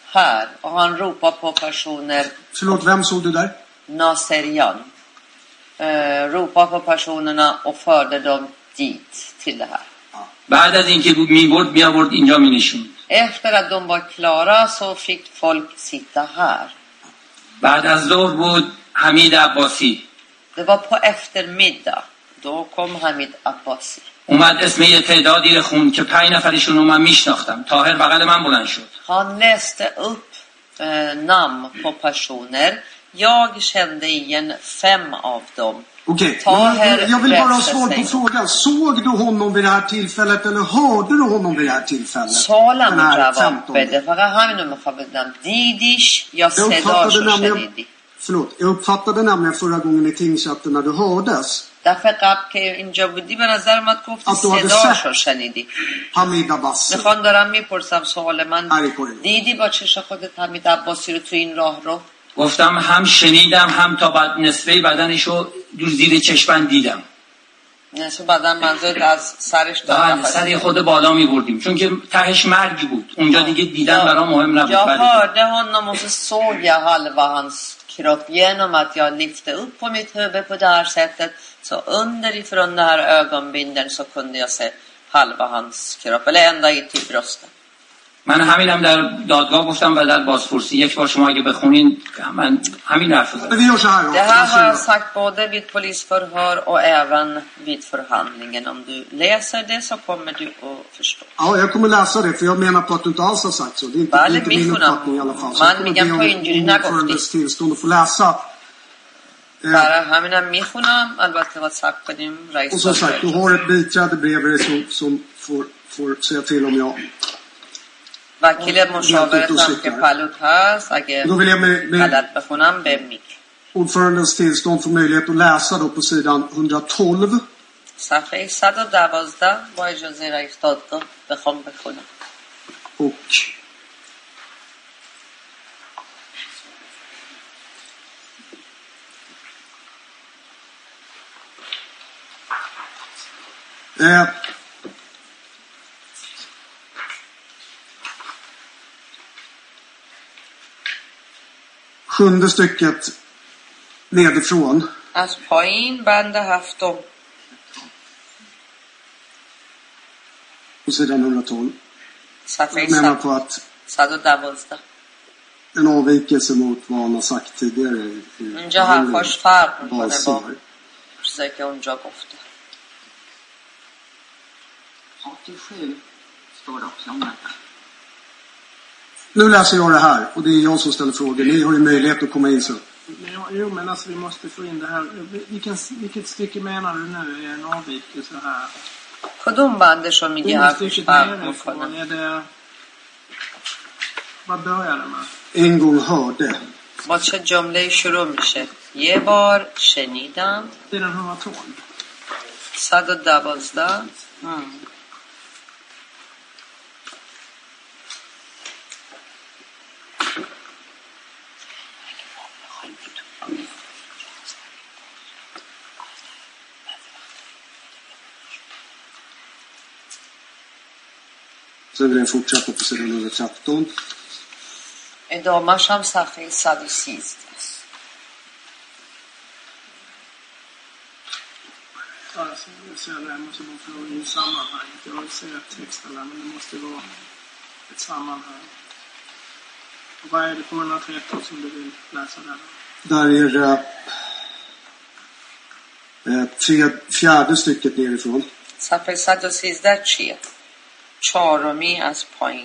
här. Och han ropar på personer. Förlåt, vem såg du där? Naserian. Eh, ropar på personerna och förde dem dit till det här. بعد از اینکه میبرد میآورد اینجا مینشوند. Efter att de var klara så fick folk sitta här. بعد از ظهر بود حمید عباسی. Det var på eftermiddag. Då kom Hamid Abbasi. اومد اسم یه تعدادی رو خوند که پنج نفرشون رو من میشناختم. طاهر بغل من بلند شد. Han läste upp eh, namn på personer. Jag kände igen fem av dem. Okej, okay. Jag vill bara ha svar på frågan. Såg du honom vid det här tillfället eller hörde du honom vid det här tillfället? Sala mujavabbe. فقط همینو میخوام بدم. دیدیش یا صداشو شنیدی؟ Förlåt, jag uppfattade nämligen förra gången i tingsrätten när du hördes. دفعه قبل که اینجا بودی به نظر من گفتی صداشو شنیدی. حمید عباسی. میخوام دارم میپرسم سوال من. دیدی با چش خودت حمید عباسی رو تو این راه رو؟ گفتم هم شنیدم هم تا بعد نصفه بدنشو دور زیر چشمن دیدم. نصف بدن منظور از سرش تا سر خود بالا میبردیم چون که تهش مرگ بود. اونجا دیگه دیدن برام مهم نبود. Jag hörde honom och så såg jag halva hans kropp genom att jag lyfte upp på mitt huvud på det här sättet. Så underifrån den här ögonbindeln så kunde jag se halva hans kropp. Eller ända in till bröstet. من همینم در دادگاه گفتم و در بازپرسی یک بار شما اگه بخونین من همین حرف زدم. Det här har jag sagt både vid polisförhör och även vid förhandlingen. Om du läser det så kommer du att förstå. Ja, jag kommer läsa det för jag menar på att du inte alls har sagt så. Det är inte, det är inte min uppfattning i alla fall. Så man میگم تو اینجوری نگفتی. Tillstånd att få läsa. برای همینم میخونم البته vad sagt کنیم رئیس. Och som sagt, du har ett biträde bredvid dig som som får får säga till om jag وکیل مشاورتم که پلوت هست اگه غلط بخونم به میگ. Ordförandens tillstånd får möjlighet att läsa då på sidan hundratolv. صفحه صد و دوازده با اجازه رئیس دادگاه بخوام بخونم. Och eh sjunde stycket nedifrån. از پایین بند هفتم. På sidan hundratolv. صفحه صد و دوازده. En avvikelse mot vad han har sagt tidigare. اینجا حرفاش فرق میکنه با چیزایی که اونجا گفته. åttiosju står det också om detta. Nu läser jag det här och det är jag som ställer frågor. Ni har ju möjlighet att komma in så. Jo, men alltså vi måste få in det här. Vilken, vilket stycke menar du nu är en avvikelse här? کدوم بندش رو میگی حرفش فرق میکنه؟ Är det... Vad börjar det med? En gång hörde. با چه جمله شروع میشه؟ یه بار شنیدم. Sidan hundratolv. صد و دوازده. Så vill jag fortsätta på sidan hundratretton. ادامه‌ش هم صفحه صد و سیزده است. Alltså, jag ser det, jag måste bara få in sammanhanget. Jag vill se texten där, men det måste vara ett sammanhang. Och vad är det på hundratretton som du vill läsa där? Där är det eh, tre, fjärde stycket nerifrån. صفحه صد و سیزده چیه؟ چهارمی از پایین.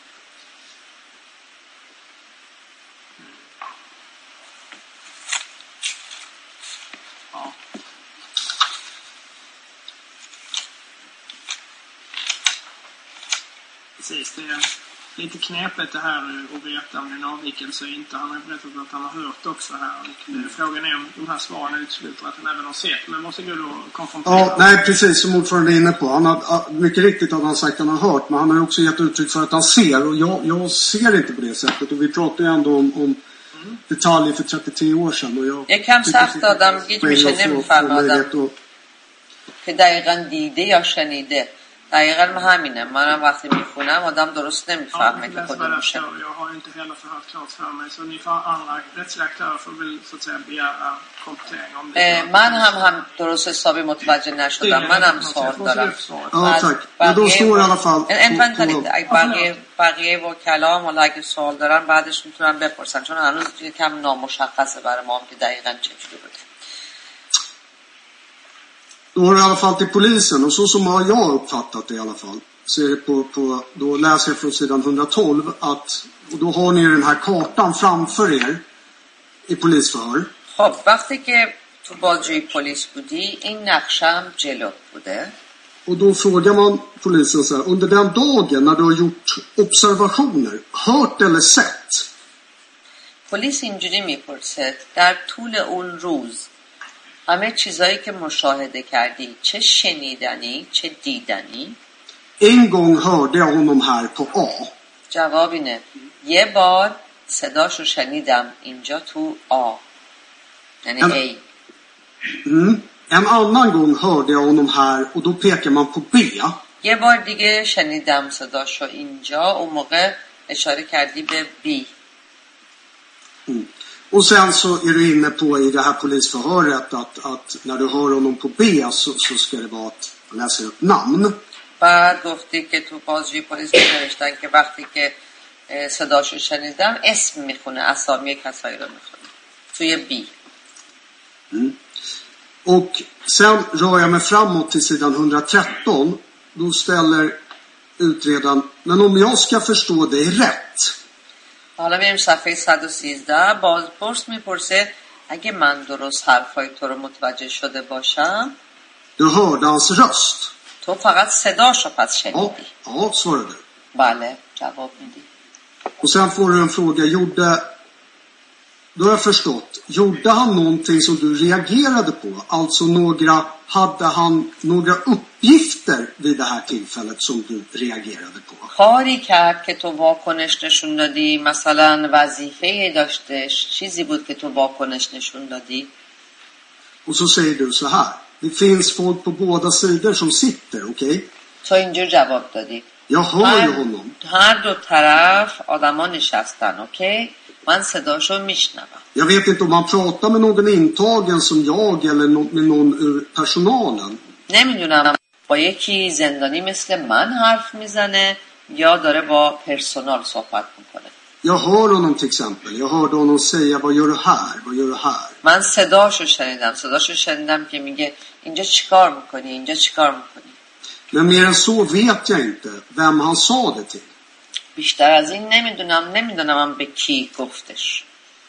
Precis, det är lite knepigt det här att veta om det är en avvikelse inte. Han har berättat att han har hört också här. Och frågan är om de här svaren utesluter att han även har sett. Men varsågod och konfrontera. Ja, nej precis som ordförande är inne på. Han har, mycket riktigt har han sagt att han har hört. Men han har också gett uttryck för att han ser. Och jag, jag ser inte på det sättet. Och vi pratar ju ändå om, om mm. detaljer för trettiotre år sedan. Och jag یکم سخت آدم گیج میشه نمیفهمه آدم که دقیقا دیده یا شنیده. دقیقا همینه. منم وقتی میخونم آدم درست نمیفهمه که کدومشه. Jag har inte heller förhört klart för mig, så ni får andra rättsliga aktörer får väl så att säga begära komplettering om det. من هم هم درست حسابی متوجه نشدم. منم سوال دارم. Ja, tack. Men då står i alla fall... En vänta lite. بقیه بقیه وکلا حالا اگه سوال دارن بعدش میتونن بپرسن، چون هنوز یکم نامشخصه برای ما که دقیقاً چجوری بوده. Då har det i alla fall till polisen, och så som har jag uppfattat det i alla fall, så är det på, på, då läser jag från sidan hundratolv att, och då har ni den här kartan framför er i polisförhör. خب وقتی که تو بازجویی پلیس بودی این نقشه هم جلوت بوده. Och då frågar man polisen så här, under den dagen när du har gjort observationer, hört eller sett? پلیس اینجوری میپرسه در طول اون روز همه چیزایی که مشاهده کردی، چه شنیدنی چه دیدنی؟ En gång hörde jag honom här på A. جواب اینه یه بار صداشو شنیدم اینجا تو آ، یعنی En, ای. mm, en annan gång hörde jag honom här och då pekar man på B. یه بار دیگه شنیدم صداشو اینجا، اون موقع اشاره کردی به بی. Mm. Och sen så är du inne på i det här polisförhöret att, att när du hör honom på B så, så ska det vara att han läser upp namn. بعد گفتی که تو بازجویی پلیس نوشتن که وقتی که صداشو شنیدم اسم میخونه، اسامی کسایی رو میخونه توی بی. Mm. Och sen rör jag mig framåt till sidan hundratretton. Då ställer utredaren, men om jag ska förstå dig rätt. حالا میریم صفحه صد و سیزده. بازپرس میپرسه اگه من درست حرفای تو رو متوجه شده باشم. Du hörde hans röst. تو فقط صداشو پس شنیدی. Ja, ja, svarade du. بله، جواب میدی. Och sen får du en fråga, gjorde, då har jag förstått, gjorde han någonting som du reagerade på? Alltså några, hade han några uppgifter vid det här tillfället som du reagerade på? کاری کرد که تو واکنش نشون دادی، مثلا وظیفه داشتش، چیزی بود که تو واکنش نشون دادی؟ Och så säger du så här, det finns folk på båda sidor som sitter, okej? Okay? تو اینجور جواب دادی. Jag hör ju honom. هر دو طرف آدما نشستن، اوکی؟ من صداشو میشنوم. Jag vet inte om man pratar med någon intagen som jag eller med någon ur personalen. نمیدونم با یکی زندانی مثل من حرف میزنه یا داره با پرسونال صحبت میکنه. Jag hör honom till exempel. Jag hörde honom säga, vad gör du här? Vad gör du här? من صداشو شنیدم. صداشو شنیدم که میگه اینجا چیکار میکنی؟ اینجا چیکار میکنی؟ Men mer än så vet jag inte vem han sa det till. بیشتر از این نمیدونم. نمیدونم من به کی گفتش.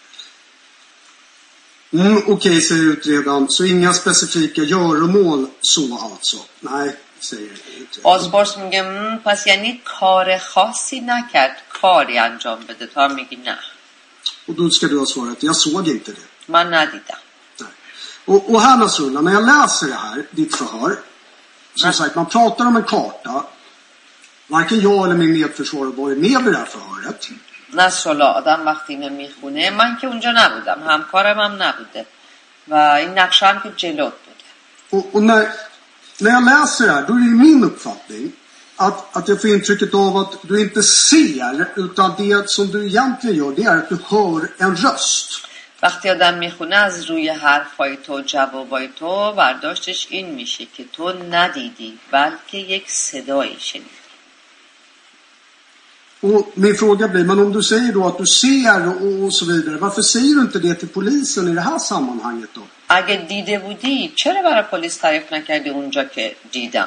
Mm, Okej, okay, säger utredaren. Så inga specifika göromål så alltså? Nej, säger utredaren. بازپرس میگه پس یعنی کار خاصی نکرد، کاری انجام بده. تو هم میگی نه. Och då ska du ha svarat, jag såg inte det. من ندیدم. Nej. Och, och här Nasrullah, när jag läser det här, ditt förhör. Som sagt, man pratar om en karta. Varken jag eller min medförsvarare var med vid det här förhöret. نصرالله آدم وقتی اینو میخونه، من که اونجا نبودم، همکارم هم نبوده و این نقشه هم که جلوت بوده. Och, och när, när jag läser det här, då är det min uppfattning att, att jag får intrycket av att du inte ser, utan det som du egentligen gör, det är att du hör en röst. وقتی آدم میخونه از روی حرفای تو، جوابای تو، برداشتش این میشه که تو ندیدی بلکه یک صدایی شنیدی. Och min fråga blir, men om du säger då att du ser och, och så vidare, varför säger du inte det till polisen i det här sammanhanget då? اگه دیده بودی چرا برای پلیس تعریف نکردی اونجا که دیدم؟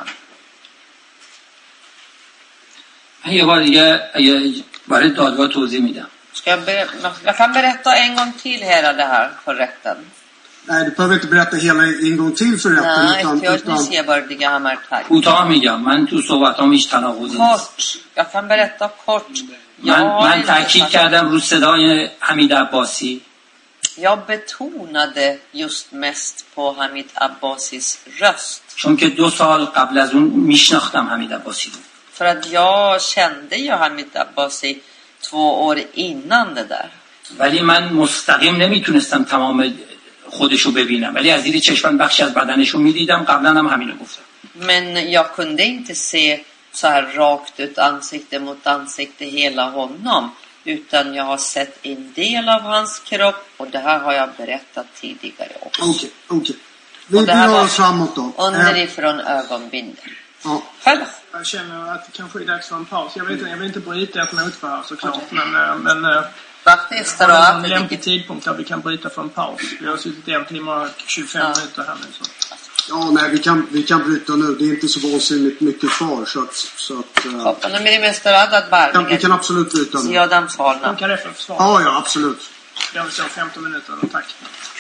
یه بار دیگه برای دادگاه توضیح میدم. Ska jag, ber- jag kan berätta en gång till hela det här för rätten. Nej, du behöver inte berätta hela en gång till för rätten. Nej, utan, jag utan, ser bara دیگه همه رو تعریف. کوتاه میگم، من تو صحبتام هیچ تناقضی نیست. Kort. Jag kan berätta kort. من Jag, من تاکید کردم رو صدای حمید عباسی. jag betonade just mest på Hamid Abbasis röst. چون که دو سال قبل از اون میشناختم حمید عباسی رو. För att jag kände ju Hamid Abbasi två år innan det där. ولی من مستقیم نمیتونستم تمام خودشو ببینم، ولی از زیر چشمم بخشی از بدنشو میدیدم. قبلا هم همینو گفتم. Men jag kunde inte se så här rakt ut ansikte mot ansikte hela honom. Utan jag har sett en del av hans kropp. Och det här har jag berättat tidigare också. Okej, okay, okej. Okay. Vi drar oss framåt då. Underifrån ögonbindeln. Ja. Själv. Jag känner att det kanske är dags för en paus. Jag vet inte, jag vill inte bryta ett motförhör såklart. Men, men Faktiskt är det en lämplig tidpunkt där vi kan bryta för en paus. Vi har suttit en timme och tjugofem ja. minuter här nu. Så. Ja, nej, vi kan, vi kan bryta nu. Det är inte så vansinnigt mycket kvar. Så att, så att, uh, kan, vi kan absolut bryta nu. Funkar det för försvar? Ja, ja, absolut. Jag vill säga femton minuter. Tack.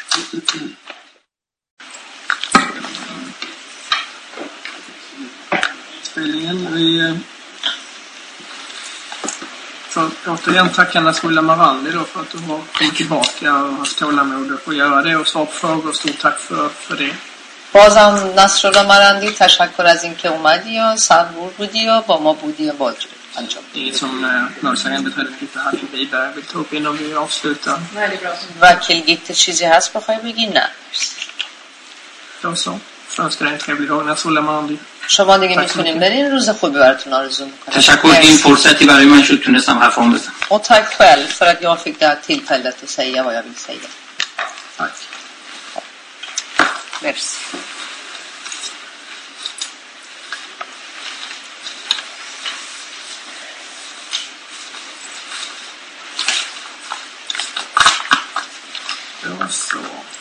Spelningen. Vi får återigen tacka Nasrullah Marandi då för att du har kommit tillbaka och haft tålamod att göra det och svara på frågor. Stort tack för, för det. بازم نصرالله مرندی تشکر از اینکه اومدی و صبور بودی و با ما بودی و باز انجام. Inget som målsägaren beträffande Gitte hade vidare vill ta upp innan vi avslutar. وکیل گیته چیزی هست بخوای بگی؟ نه. Då så. Önskar dig en trevlig dag Nasrullah Marandi. شما دیگه میتونیم برین روز خوبی براتون آرزو میکنم. تشکر که این فرصتی برای من شد تونستم حرفام بزنم. Och tack själv för att jag fick det här tillfället att säga vad jag vill säga. Tack. Merci. Då så.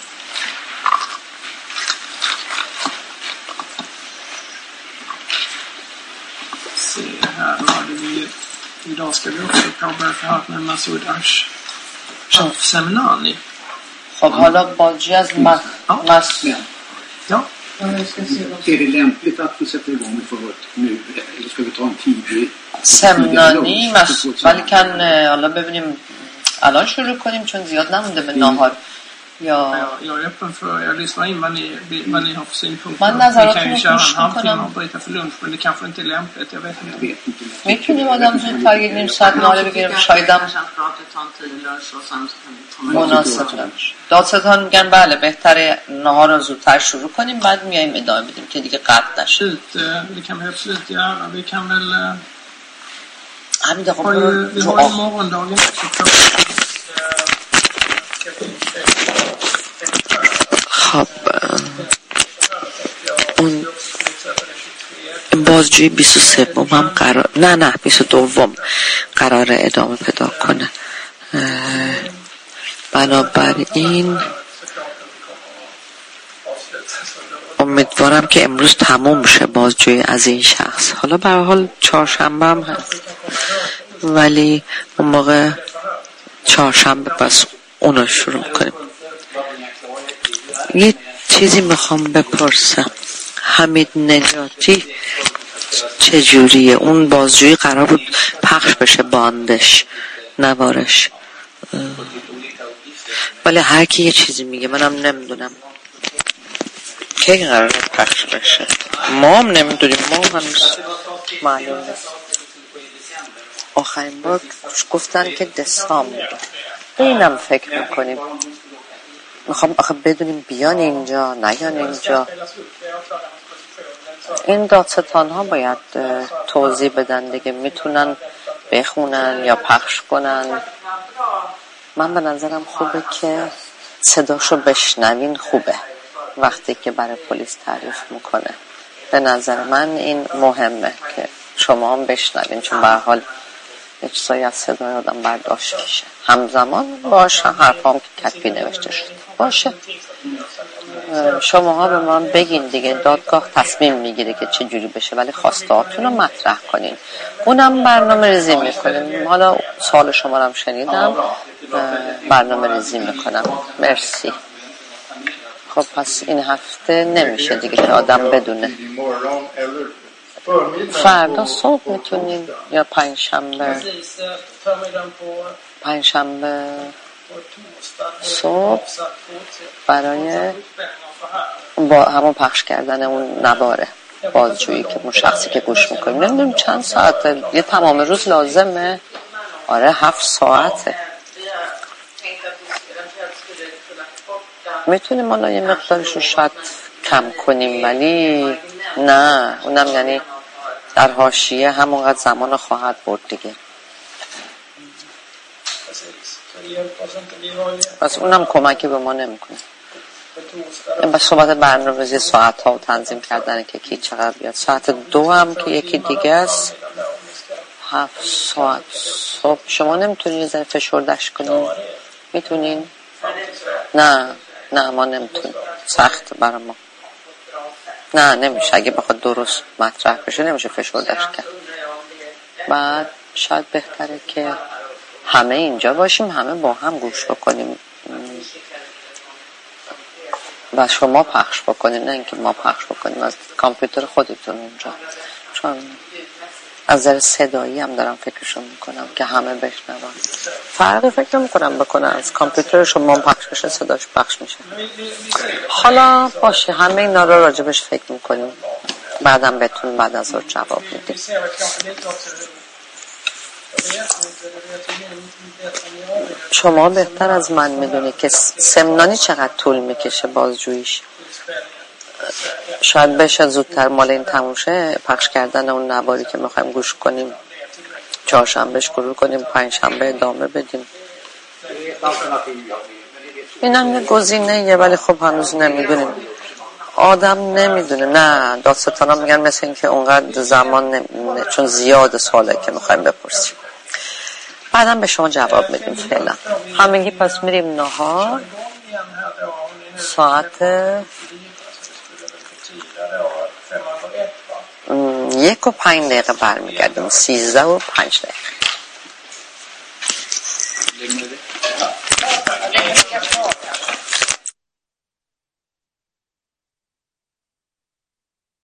Se här, då hade vi idag ska vi också påbörja förhört med Masoud Ashraf Semnani. خب حالا باجی از مس Ja. Är det lämpligt att vi sätter igång med förhört nu eller ska vi ta en tid? سمنانی مس ولی کن حالا ببینیم الان شروع کنیم چون زیاد نمونده به ناهار یا jag är öppen för jag lyssnar in vad ni vad ni har för synpunkter. من نظراتتون رو گوش میکنم. och bryta för lunch men det kanske inte är lämpligt. Jag vet inte. میتونیم آدم زودتر یه نیم ساعت نهار بگیریم شایدم مناسب نمیشه. دادستان میگن بله بهتره نهار رو زودتر شروع کنیم بعد میایم ادامه بدیم که دیگه قطع نشه. Det kan vi absolut göra. Vi kan väl همین دقیقا vi har ju morgondagen också på خب اون بازجویی بیست و سه هم قرار نه نه بیست و دو قرار ادامه پیدا کنه. بنابراین امیدوارم که امروز تموم شه بازجویی از این شخص. حالا به هر حال چهارشنبه هم هست ولی اون موقع چهارشنبه بس اونو شروع کنیم. یه چیزی میخوام بپرسم حمید نجاتی چجوریه؟ اون بازجویی قرار بود پخش بشه باندش نوارش ولی هر کی یه چیزی میگه منم نمیدونم کی قرار پخش بشه. ما هم نمیدونیم ما هنوز معلوم نیست. آخرین بار گفتن که دسامبر اینم فکر میکنیم میخوام آخه بدونیم بیان اینجا نیان اینجا. این دادستان ها باید توضیح بدن دیگه میتونن بخونن یا پخش کنن. من به نظرم خوبه که صداشو بشنوین خوبه وقتی که برای پلیس تعریف میکنه. به نظر من این مهمه که شما هم بشنوین چون به هر حال یه چیزایی از صدای آدم برداشت میشه. همزمان باشه حرفام که کتبی نوشته شده باشه. شماها به من بگین دیگه دادگاه تصمیم میگیره که چه جوری بشه ولی خواستهاتون رو مطرح کنین اونم برنامه ریزی میکنیم. حالا سوال شما رو هم شنیدم برنامه ریزی میکنم. مرسی. خب پس این هفته نمیشه دیگه که آدم بدونه. فردا صبح میتونیم یا پنجشنبه پنجشنبه صبح برای با همون پخش کردن اون نواره بازجویی که اون شخصی که گوش میکنیم نمیدونم چند ساعته یه تمام روز لازمه. آره هفت ساعته. میتونیم حالا یه مقدارشو شاید کم کنیم، ولی نه، اونم یعنی در حاشیه همونقدر زمان خواهد برد دیگه. پس اونم کمکی به ما نمیکنه. این با صحبت برنامه‌ریزی ساعت ها و تنظیم کردن که کی چقدر بیاد. ساعت دو هم که یکی دیگه است، هفت ساعت صبح. شما نمیتونین یه ذره فشردش کنین؟ میتونین؟ نه نه ما نمیتونیم، سخت برای ما. نه نمیشه، اگه بخواد درست مطرح بشه نمیشه فشردش کرد. بعد شاید بهتره که همه اینجا باشیم، همه با هم گوش بکنیم و شما پخش بکنیم، نه اینکه ما پخش بکنیم از کامپیوتر خودتون اونجا. چون از نظر صدایی هم دارم فکرشون میکنم که همه بشنون. فرقی فکر نمیکنم بکنم از کامپیوتر شما پخش بشه صداش پخش میشه. حالا باشه، همه اینا رو راجبش فکر میکنیم، بعدم بهتون بعد از اون جواب میدیم. شما بهتر از من میدونی که سمنانی چقدر طول میکشه بازجوییش. شاید بشه زودتر مال این تموم شه، پخش کردن اون نواری که میخوایم گوش کنیم چهارشنبه شروع کنیم، پنجشنبه ادامه بدیم. اینم یه گزینه‌ایه، ولی خب هنوز نمیدونیم، آدم نمیدونه. نه دادستانا میگن مثل این که اونقدر زمان نمیدونه، چون زیاد سواله که میخوایم بپرسیم. بعدم به شما جواب میدیم. فعلا همینگی پس میریم نهار. ساعت یک و پنج دقیقه برمیگردیم. سیزده و پنج دقیقه.